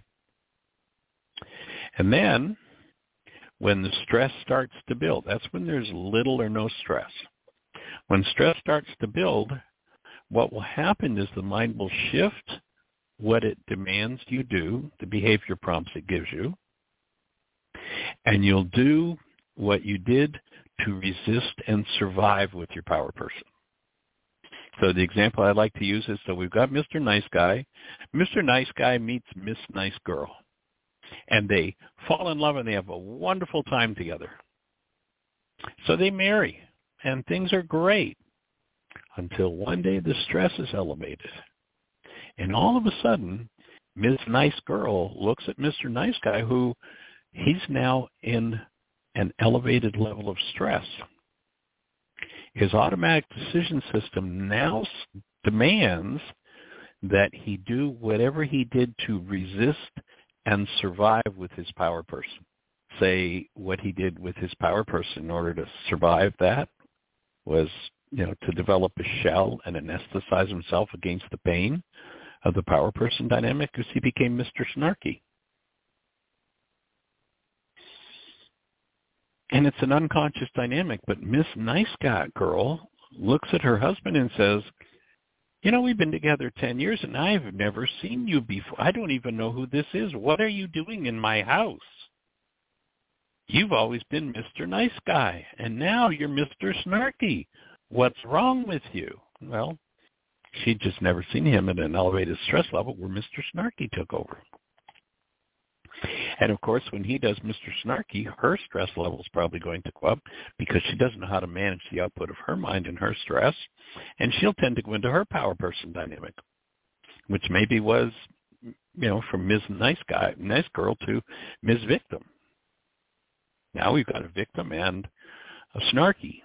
And then when the stress starts to build, that's when there's little or no stress. When stress starts to build, what will happen is the mind will shift what it demands you do, the behavior prompts it gives you, and you'll do what you did to resist and survive with your power person. So the example I like to use is, so we've got Mister Nice Guy. Mister Nice Guy meets Miss Nice Girl, and they fall in love and they have a wonderful time together. So they marry, and things are great until one day the stress is elevated. And all of a sudden, Miss Nice Girl looks at Mister Nice Guy, who he's now in an elevated level of stress. His automatic decision system now demands that he do whatever he did to resist and survive with his power person. Say what he did with his power person in order to survive that was, you know, to develop a shell and anesthetize himself against the pain of the power person dynamic, because he became Mister Snarky. And it's an unconscious dynamic, but Miss Nice Guy Girl looks at her husband and says, you know, we've been together ten years and I've never seen you before. I don't even know who this is. What are you doing in my house? You've always been Mister Nice Guy, and now you're Mister Snarky. What's wrong with you? Well, she'd just never seen him at an elevated stress level where Mister Snarky took over. And, of course, when he does Mister Snarky, her stress level is probably going to go up because she doesn't know how to manage the output of her mind and her stress, and she'll tend to go into her power person dynamic, which maybe was, you know, from Miz Nice Guy, Nice Girl to Miz Victim. Now we've got a victim and a snarky.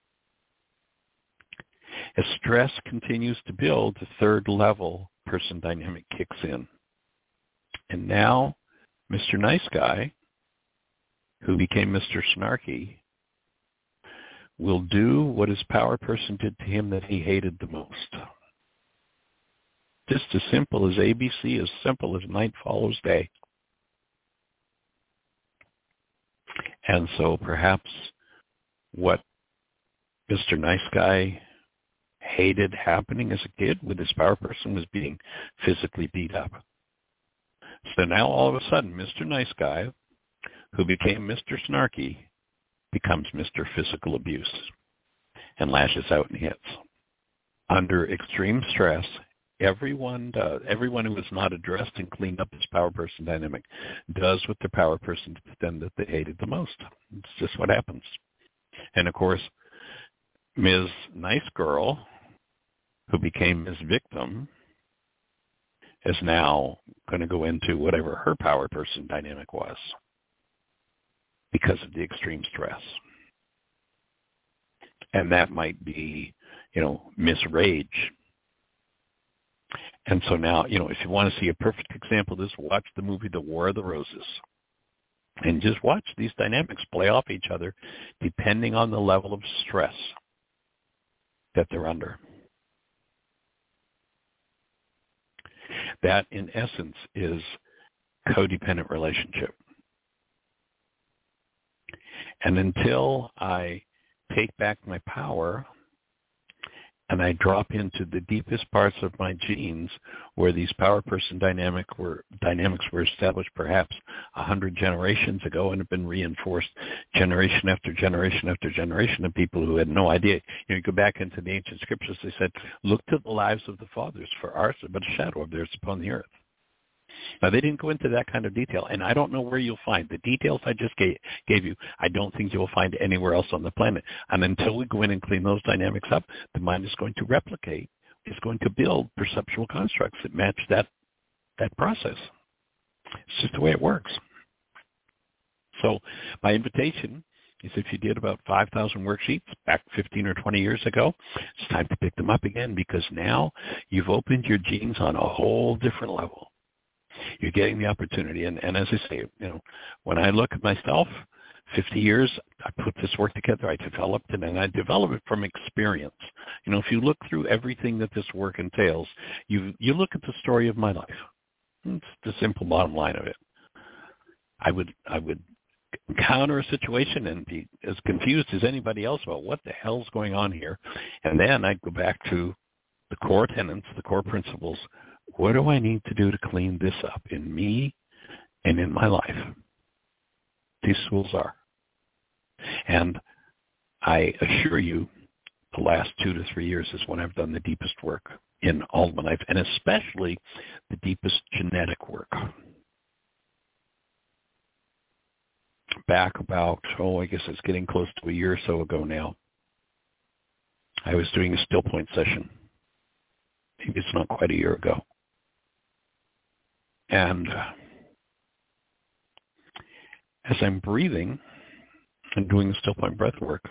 As stress continues to build, the third level person dynamic kicks in. And now Mister Nice Guy, who became Mister Snarky, will do what his power person did to him that he hated the most. Just as simple as A B C, as simple as night follows day. And so perhaps what Mister Nice Guy hated happening as a kid with his power person was being physically beat up. So now all of a sudden, Mister Nice Guy, who became Mister Snarky, becomes Mister Physical Abuse and lashes out and hits. Under extreme stress, everyone does, everyone who is not addressed and cleaned up his power person dynamic does what their power person did them that they hated the most. It's just what happens. And of course, Miz Nice Girl, who became Miz Victim, is now going to go into whatever her power person dynamic was because of the extreme stress. And that might be, you know, Miss Rage. And so now, you know, if you want to see a perfect example of this, watch the movie The War of the Roses. And just watch these dynamics play off each other depending on the level of stress that they're under. That, in essence, is codependent relationship. And until I take back my power and I drop into the deepest parts of my genes where these power person dynamic were, dynamics were established perhaps a hundred generations ago and have been reinforced generation after generation after generation of people who had no idea. You know, you go back into the ancient scriptures, they said, look to the lives of the fathers, for ours are but a shadow of theirs upon the earth. Now, they didn't go into that kind of detail, and I don't know where you'll find the details I just gave, gave you. I don't think you'll find anywhere else on the planet. And until we go in and clean those dynamics up, the mind is going to replicate, is going to build perceptual constructs that match that that process. It's just the way it works. So my invitation is, if you did about five thousand worksheets back fifteen or twenty years ago, it's time to pick them up again, because now you've opened your genes on a whole different level. You're getting the opportunity. And, and as I say, you know, when I look at myself, fifty years, I put this work together, I developed it, and I developed it from experience. You know, if you look through everything that this work entails, you you look at the story of my life. It's the simple bottom line of it. I would I would encounter a situation and be as confused as anybody else about what the hell's going on here. And then I'd go back to the core tenets, the core principles. What do I need to do to clean this up in me and in my life? These tools are. And I assure you, the last two to three years is when I've done the deepest work in all of my life, and especially the deepest genetic work. Back about, oh, I guess it's getting close to a year or so ago now, I was doing a still point session. Maybe it's not quite a year ago. And as I'm breathing and doing the still point breath work,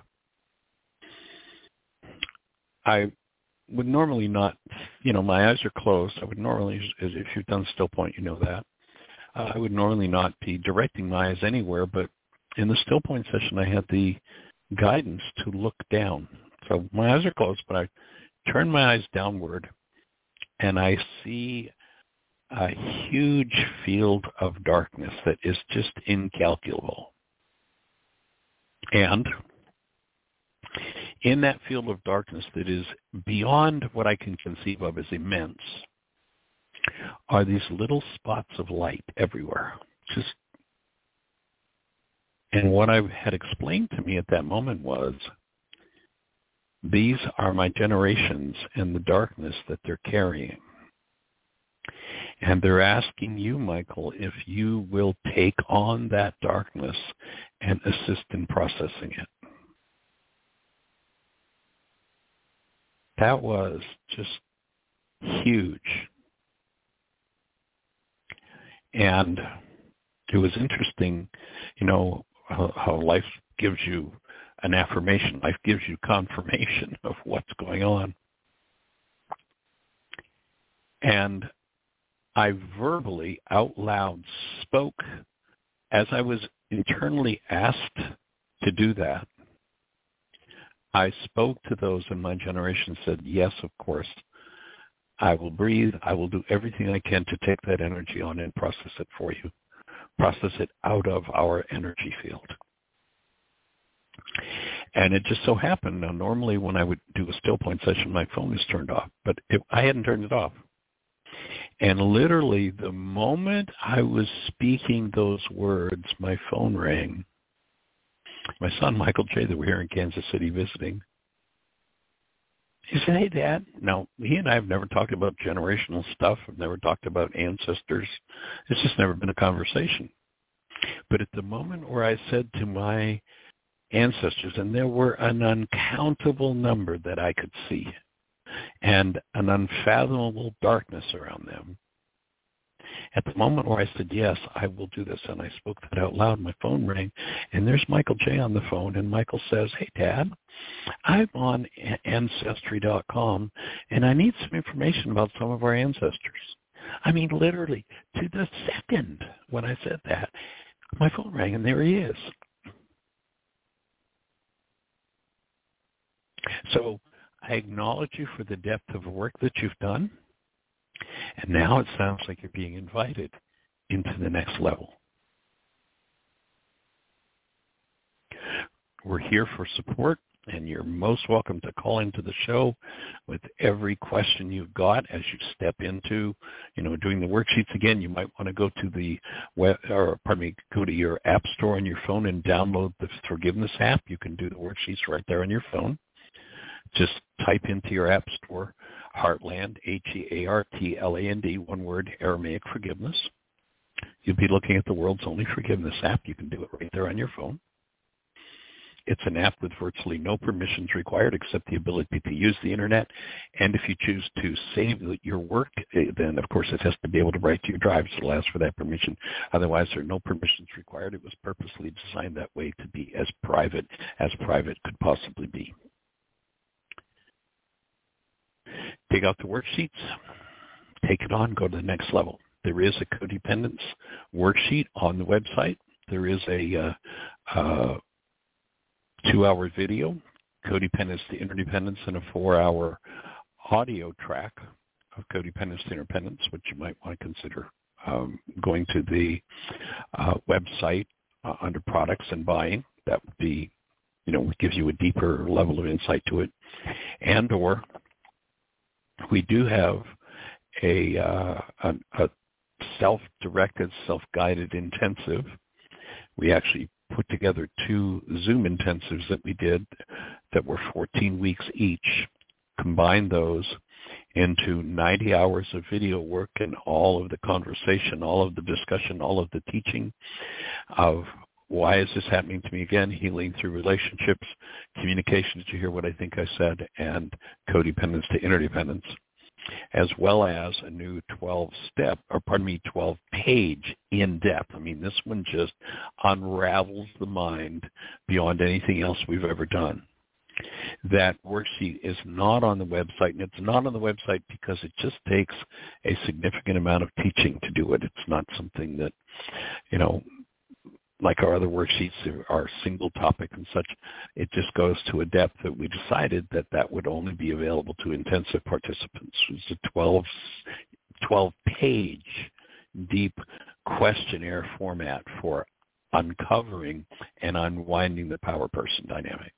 I would normally not, you know, my eyes are closed. I would normally, if you've done still point, you know that. Uh, I would normally not be directing my eyes anywhere, but in the still point session, I had the guidance to look down. So my eyes are closed, but I turn my eyes downward, and I see a huge field of darkness that is just incalculable. And in that field of darkness that is beyond what I can conceive of as immense are these little spots of light everywhere. Just, and what I had explained to me at that moment was, these are my generations and the darkness that they're carrying. And they're asking you, Michael, if you will take on that darkness and assist in processing it. That was just huge. And it was interesting, you know, how, how life gives you an affirmation. Life gives you confirmation of what's going on. And I verbally, out loud, spoke as I was internally asked to do that. I spoke to those in my generation, said, yes, of course. I will breathe. I will do everything I can to take that energy on and process it for you. Process it out of our energy field. And it just so happened, now normally when I would do a still point session, my phone is turned off, but it, I hadn't turned it off. And literally the moment I was speaking those words, my phone rang. My son, Michael J., that we're here in Kansas City visiting, he said, hey, Dad. Now, he and I have never talked about generational stuff. I've never talked about ancestors. It's just never been a conversation. But at the moment where I said to my ancestors, and there were an uncountable number that I could see, and an unfathomable darkness around them, at the moment where I said, yes, I will do this, and I spoke that out loud, my phone rang, and there's Michael J. on the phone, and Michael says, hey, Dad, I'm on Ancestry dot com, and I need some information about some of our ancestors. I mean, literally, to the second when I said that, my phone rang, and there he is. So I acknowledge you for the depth of work that you've done. And now it sounds like you're being invited into the next level. We're here for support, and you're most welcome to call into the show with every question you've got as you step into, you know, doing the worksheets. Again, you might want to go to the web, or pardon me, go to your app store on your phone and download the Forgiveness app. You can do the worksheets right there on your phone. Just type into your app store Heartland, H E A R T L A N D, one word, Aramaic forgiveness. you'll be looking at the world's only forgiveness app. You can do it right there on your phone. It's an app with virtually no permissions required except the ability to use the internet. And if you choose to save your work, then, of course, it has to be able to write to your drive, so it'll ask for that permission. Otherwise, there are no permissions required. It was purposely designed that way to be as private as private could possibly be. Take out the worksheets. Take it on. Go to the next level. There is a codependence worksheet on the website. There is a uh, uh, two-hour video, Codependence to Interdependence, and a four-hour audio track of Codependence to Interdependence, which you might want to consider um, going to the uh, website uh, under products and buying. That would be, you know, would give you a deeper level of insight to it. And or we do have a, uh, a, a self-directed, self-guided intensive. We actually put together two Zoom intensives that we did that were fourteen weeks each, combined those into ninety hours of video work and all of the conversation, all of the discussion, all of the teaching of why is this happening to me again, healing through relationships, communication, did you hear what I think I said, and codependence to interdependence, as well as a new twelve-step, or pardon me, twelve-page in-depth. I mean, this one just unravels the mind beyond anything else we've ever done. That worksheet is not on the website, and it's not on the website because it just takes a significant amount of teaching to do it. It's not something that, you know, like our other worksheets are single topic and such. It just goes to a depth that we decided that that would only be available to intensive participants. It's a twelve, twelve-page deep questionnaire format for uncovering and unwinding the power person dynamic.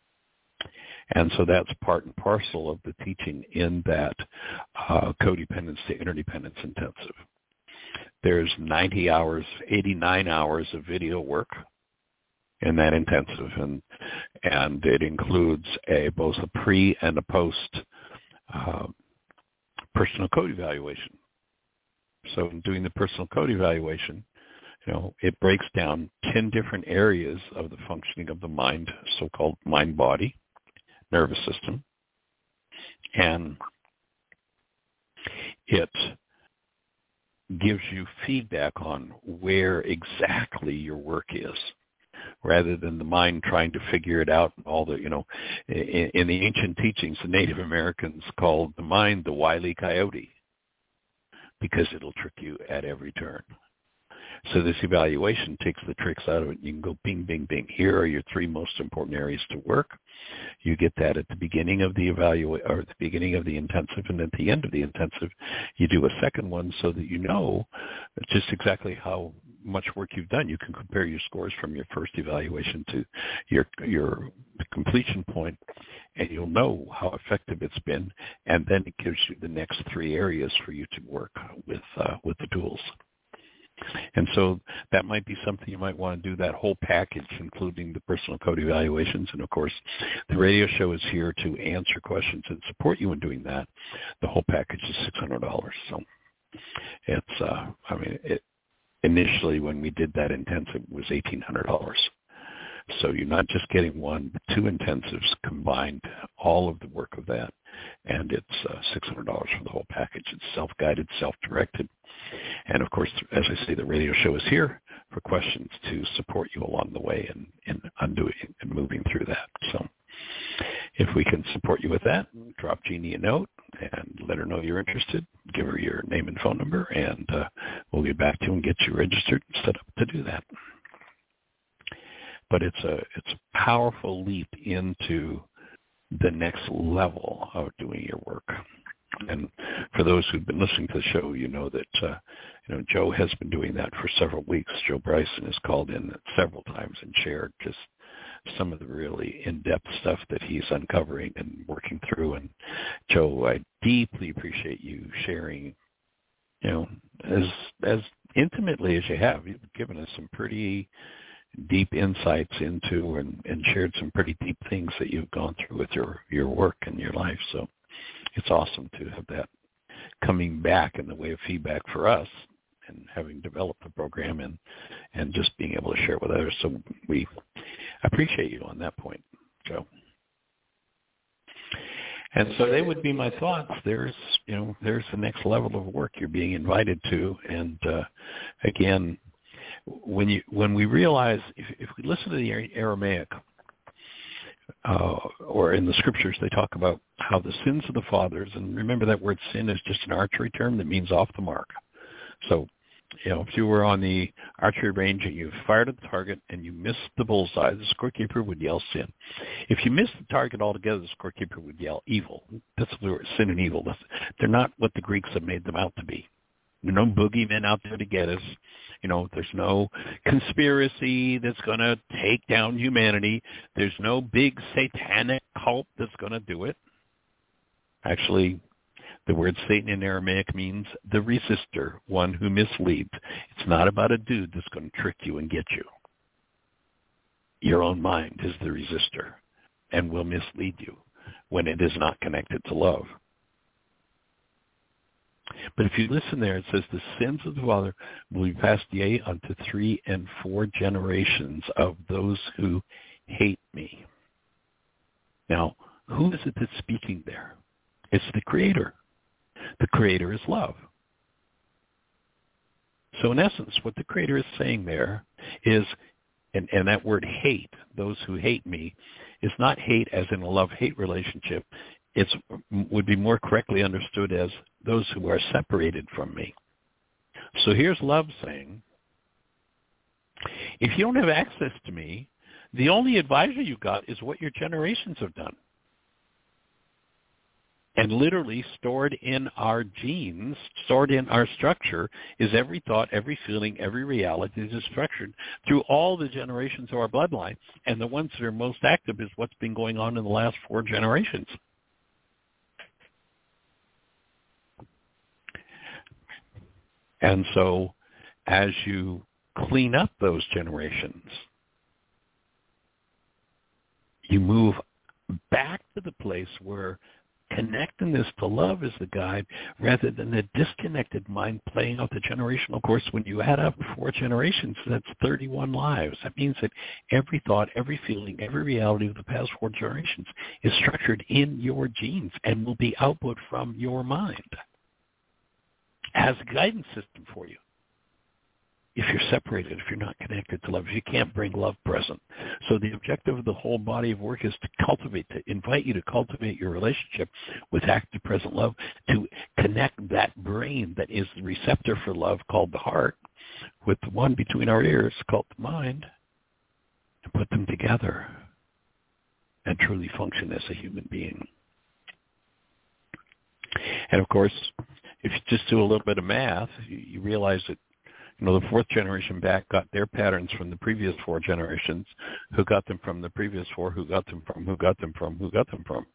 And so that's part and parcel of the teaching in that uh, Codependence to Interdependence intensive. There's ninety hours, eighty-nine hours of video work in that intensive, and and it includes a both a pre and a post uh, personal code evaluation. So in doing the personal code evaluation, you know, it breaks down ten different areas of the functioning of the mind, so-called mind-body, nervous system, and it gives you feedback on where exactly your work is, rather than the mind trying to figure it out. All the, you know, in, in the ancient teachings, the Native Americans called the mind the Wile E. Coyote because it'll trick you at every turn. So this evaluation takes the tricks out of it. You can go bing, bing, bing. Here are your three most important areas to work. You get that at the beginning of the evaluate or at the beginning of the intensive, and at the end of the intensive, you do a second one so that you know just exactly how much work you've done. You can compare your scores from your first evaluation to your your completion point, and you'll know how effective it's been. And then it gives you the next three areas for you to work with uh, with the tools. And so that might be something you might want to do, that whole package, including the personal code evaluations. And, of course, the radio show is here to answer questions and support you in doing that. The whole package is six hundred dollars. So it's, uh, I mean, it, initially when we did that intensive, it was eighteen hundred dollars. So you're not just getting one, but two intensives combined, all of the work of that. And it's uh, six hundred dollars for the whole package. It's self-guided, self-directed. And, of course, as I say, the radio show is here for questions to support you along the way in, in undoing and moving through that. So if we can support you with that, drop Jeannie a note and let her know you're interested. Give her your name and phone number, and uh, we'll get back to you and get you registered and set up to do that. But it's a it's a powerful leap into the next level of doing your work. And for those who've been listening to the show, you know that uh, you know Joe has been doing that for several weeks. Joe Bryson has called in several times and shared just some of the really in-depth stuff that he's uncovering and working through. And Joe, I deeply appreciate you sharing, you know, as as intimately as you have. You've given us some pretty deep insights into and, and shared some pretty deep things that you've gone through with your, your work and your life. So it's awesome to have that coming back in the way of feedback for us and having developed the program and, and just being able to share it with others. So we appreciate you on that point, Joe. And so they would be my thoughts. There's, you know, there's the next level of work you're being invited to. And uh, again, when you when we realize, if, if we listen to the Aramaic, uh, or in the scriptures, they talk about how the sins of the fathers, and remember that word sin is just an archery term that means off the mark. So, you know, if you were on the archery range and you fired at the target and you missed the bullseye, the scorekeeper would yell sin. If you missed the target altogether, the scorekeeper would yell evil. That's the word, sin and evil. They're not what the Greeks have made them out to be. There are no boogeymen out there to get us. You know, there's no conspiracy that's going to take down humanity. There's no big satanic cult that's going to do it. Actually, the word Satan in Aramaic means the resistor, one who misleads. It's not about a dude that's going to trick you and get you. Your own mind is the resistor and will mislead you when it is not connected to love. But if you listen there, it says the sins of the father will be passed, yea, unto three and four generations of those who hate me. Now, who is it that's speaking there? It's the Creator. The Creator is love. So in essence, what the Creator is saying there is, and, and that word hate, those who hate me, is not hate as in a love-hate relationship. It would be more correctly understood as those who are separated from me. So here's love saying, if you don't have access to me, the only advisor you got is what your generations have done. And literally stored in our genes, stored in our structure, is every thought, every feeling, every reality that is structured through all the generations of our bloodline. And the ones that are most active is what's been going on in the last four generations. And so as you clean up those generations, you move back to the place where connectedness to love is the guide rather than the disconnected mind playing out the generational course. When you add up four generations, that's thirty-one lives. That means that every thought, every feeling, every reality of the past four generations is structured in your genes and will be output from your mind as a guidance system for you. If you're separated, if you're not connected to love, if you can't bring love present. So the objective of the whole body of work is to cultivate, to invite you to cultivate your relationship with active present love, to connect that brain that is the receptor for love called the heart with the one between our ears called the mind, and put them together and truly function as a human being. And of course, if you just do a little bit of math, you, you realize that, you know, the fourth generation back got their patterns from the previous four generations, who got them from the previous four, who got them from, who got them from, who got them from.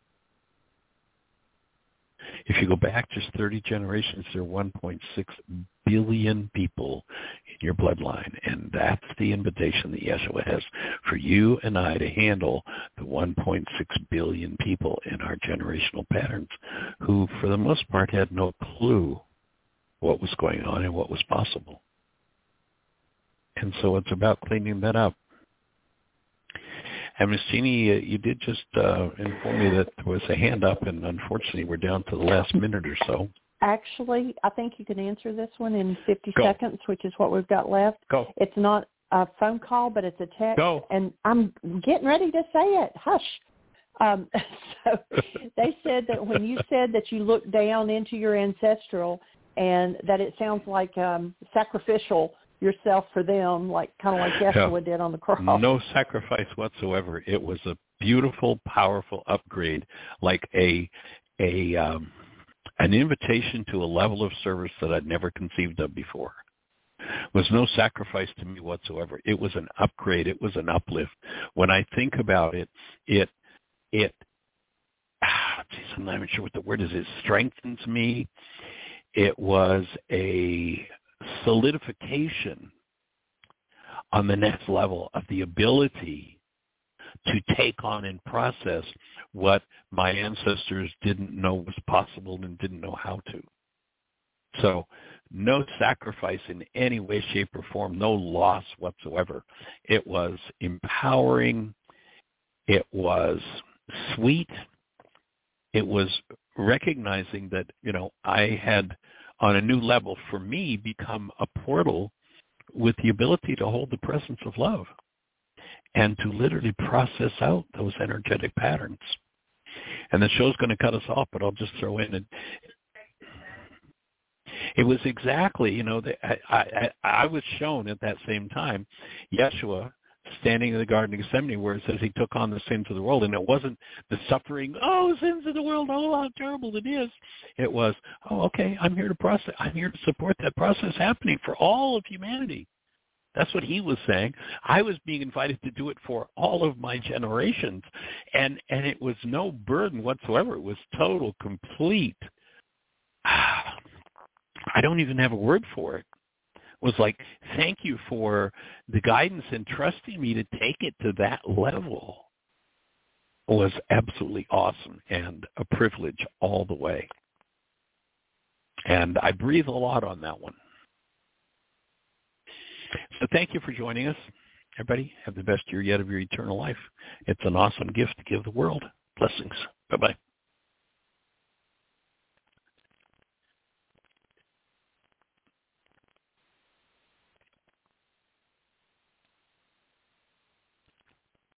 If you go back just thirty generations, there are one point six billion people in your bloodline. And that's the invitation that Yeshua has for you and I to handle the one point six billion people in our generational patterns who, for the most part, had no clue what was going on and what was possible. And so it's about cleaning that up. And Miss Jeannie, uh, you did just uh, inform me that there was a hand up, and unfortunately we're down to the last minute or so. Actually, I think you can answer this one in fifty Go. seconds, which is what we've got left. Go. It's not a phone call, but it's a text. Go. And I'm getting ready to say it. Hush. Um, so they said that when you said that you looked down into your ancestral and that it sounds like um, sacrificial yourself for them, like kind of like Yeshua yeah. did on the cross. No sacrifice whatsoever. It was a beautiful, powerful upgrade, like a a um, an invitation to a level of service that I'd never conceived of before. It was no sacrifice to me whatsoever. It was an upgrade. It was an uplift. When I think about it, it it ah, geez, I'm not even sure what the word is. It strengthens me. It was a solidification on the next level of the ability to take on and process what my ancestors didn't know was possible and didn't know how to. So no sacrifice in any way, shape, or form, no loss whatsoever. It was empowering. It was sweet. It was recognizing that, you know, I had, on a new level for me, become a portal with the ability to hold the presence of love and to literally process out those energetic patterns. And the show's going to cut us off, but I'll just throw in and it was exactly, you know, the, I, I, I was shown at that same time Yeshua standing in the Garden of Gethsemane where it says he took on the sins of the world. And it wasn't the suffering, oh, sins of the world, oh, how terrible it is. It was, oh, okay, I'm here to process. I'm here to support that process happening for all of humanity. That's what he was saying. I was being invited to do it for all of my generations. And, and it was no burden whatsoever. It was total, complete. I don't even have a word for it. It was like, thank you for the guidance and trusting me to take it to that level. It was absolutely awesome and a privilege all the way. And I breathe a lot on that one. So thank you for joining us. Everybody, have the best year yet of your eternal life. It's an awesome gift to give the world. Blessings. Bye-bye.